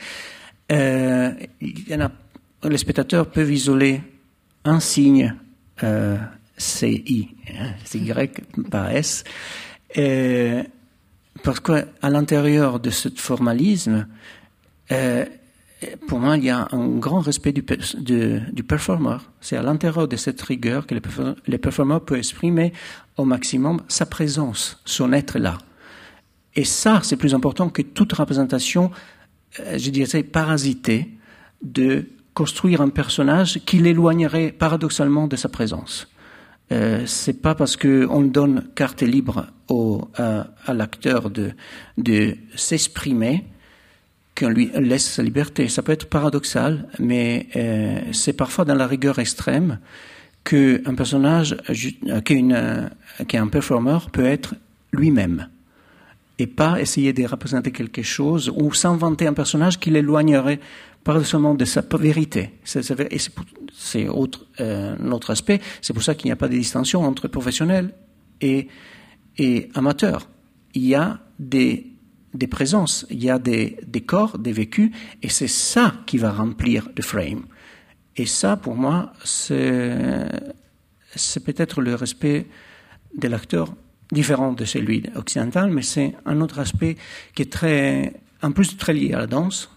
euh, il y en a, les spectateurs peuvent isoler un signe euh, C I, hein, c'est Y, pas S, euh, parce qu'à l'intérieur de ce formalisme, euh, pour moi, il y a un grand respect du, de, du performer. C'est à l'intérieur de cette rigueur que le performer, le performer peut exprimer au maximum sa présence, son être là. Et ça, c'est plus important que toute représentation, euh, je dirais, parasitée, de construire un personnage qui l'éloignerait paradoxalement de sa présence. Euh, c'est pas parce que on donne carte libre au, à, à l'acteur de, de s'exprimer qu'on lui laisse sa liberté. Ça peut être paradoxal, mais euh, c'est parfois dans la rigueur extrême qu'un personnage, qu'une, qu'un performeur peut être lui-même et pas essayer de représenter quelque chose ou s'inventer un personnage qui l'éloignerait paradoxalement de sa vérité. C'est, c'est, et c'est, c'est autre, euh, un autre aspect. C'est pour ça qu'il n'y a pas de distinction entre professionnel et, et amateur. Il y a des, des présences, il y a des, des corps, des vécus, et c'est ça qui va remplir le frame. Et ça, pour moi, c'est, c'est peut-être le respect de l'acteur différent de celui occidental, mais c'est un autre aspect qui est très, en plus très lié à la danse,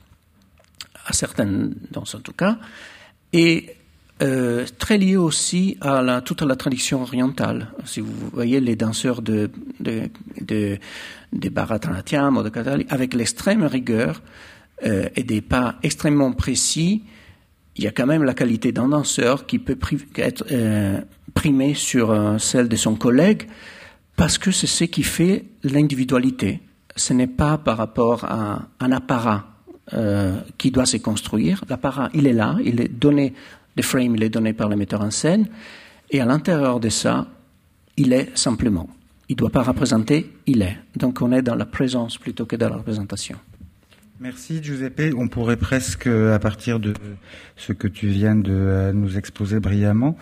à certaines danses en tout cas, et euh, très lié aussi à la, toute la tradition orientale. Si vous voyez les danseurs de, de, de, de Bharatanatyam ou de Kathak, avec l'extrême rigueur euh, et des pas extrêmement précis, il y a quand même la qualité d'un danseur qui peut pri- être euh, primé sur euh, celle de son collègue, parce que c'est ce qui fait l'individualité. Ce n'est pas par rapport à un apparat Euh, qui doit se construire. L'apparat, il est là, il est donné, le frame, il est donné par le metteur en scène, et à l'intérieur de ça, il est simplement. Il ne doit pas représenter, il est. Donc on est dans la présence plutôt que dans la représentation. Merci Giuseppe. On pourrait presque, à partir de ce que tu viens de nous exposer brillamment,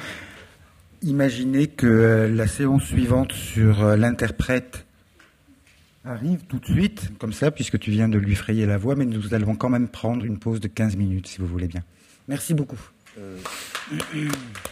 imaginer que la séance suivante sur l'interprète arrive tout de suite, comme ça, puisque tu viens de lui frayer la voie, mais nous allons quand même prendre une pause de quinze minutes, si vous voulez bien. Merci beaucoup. Euh...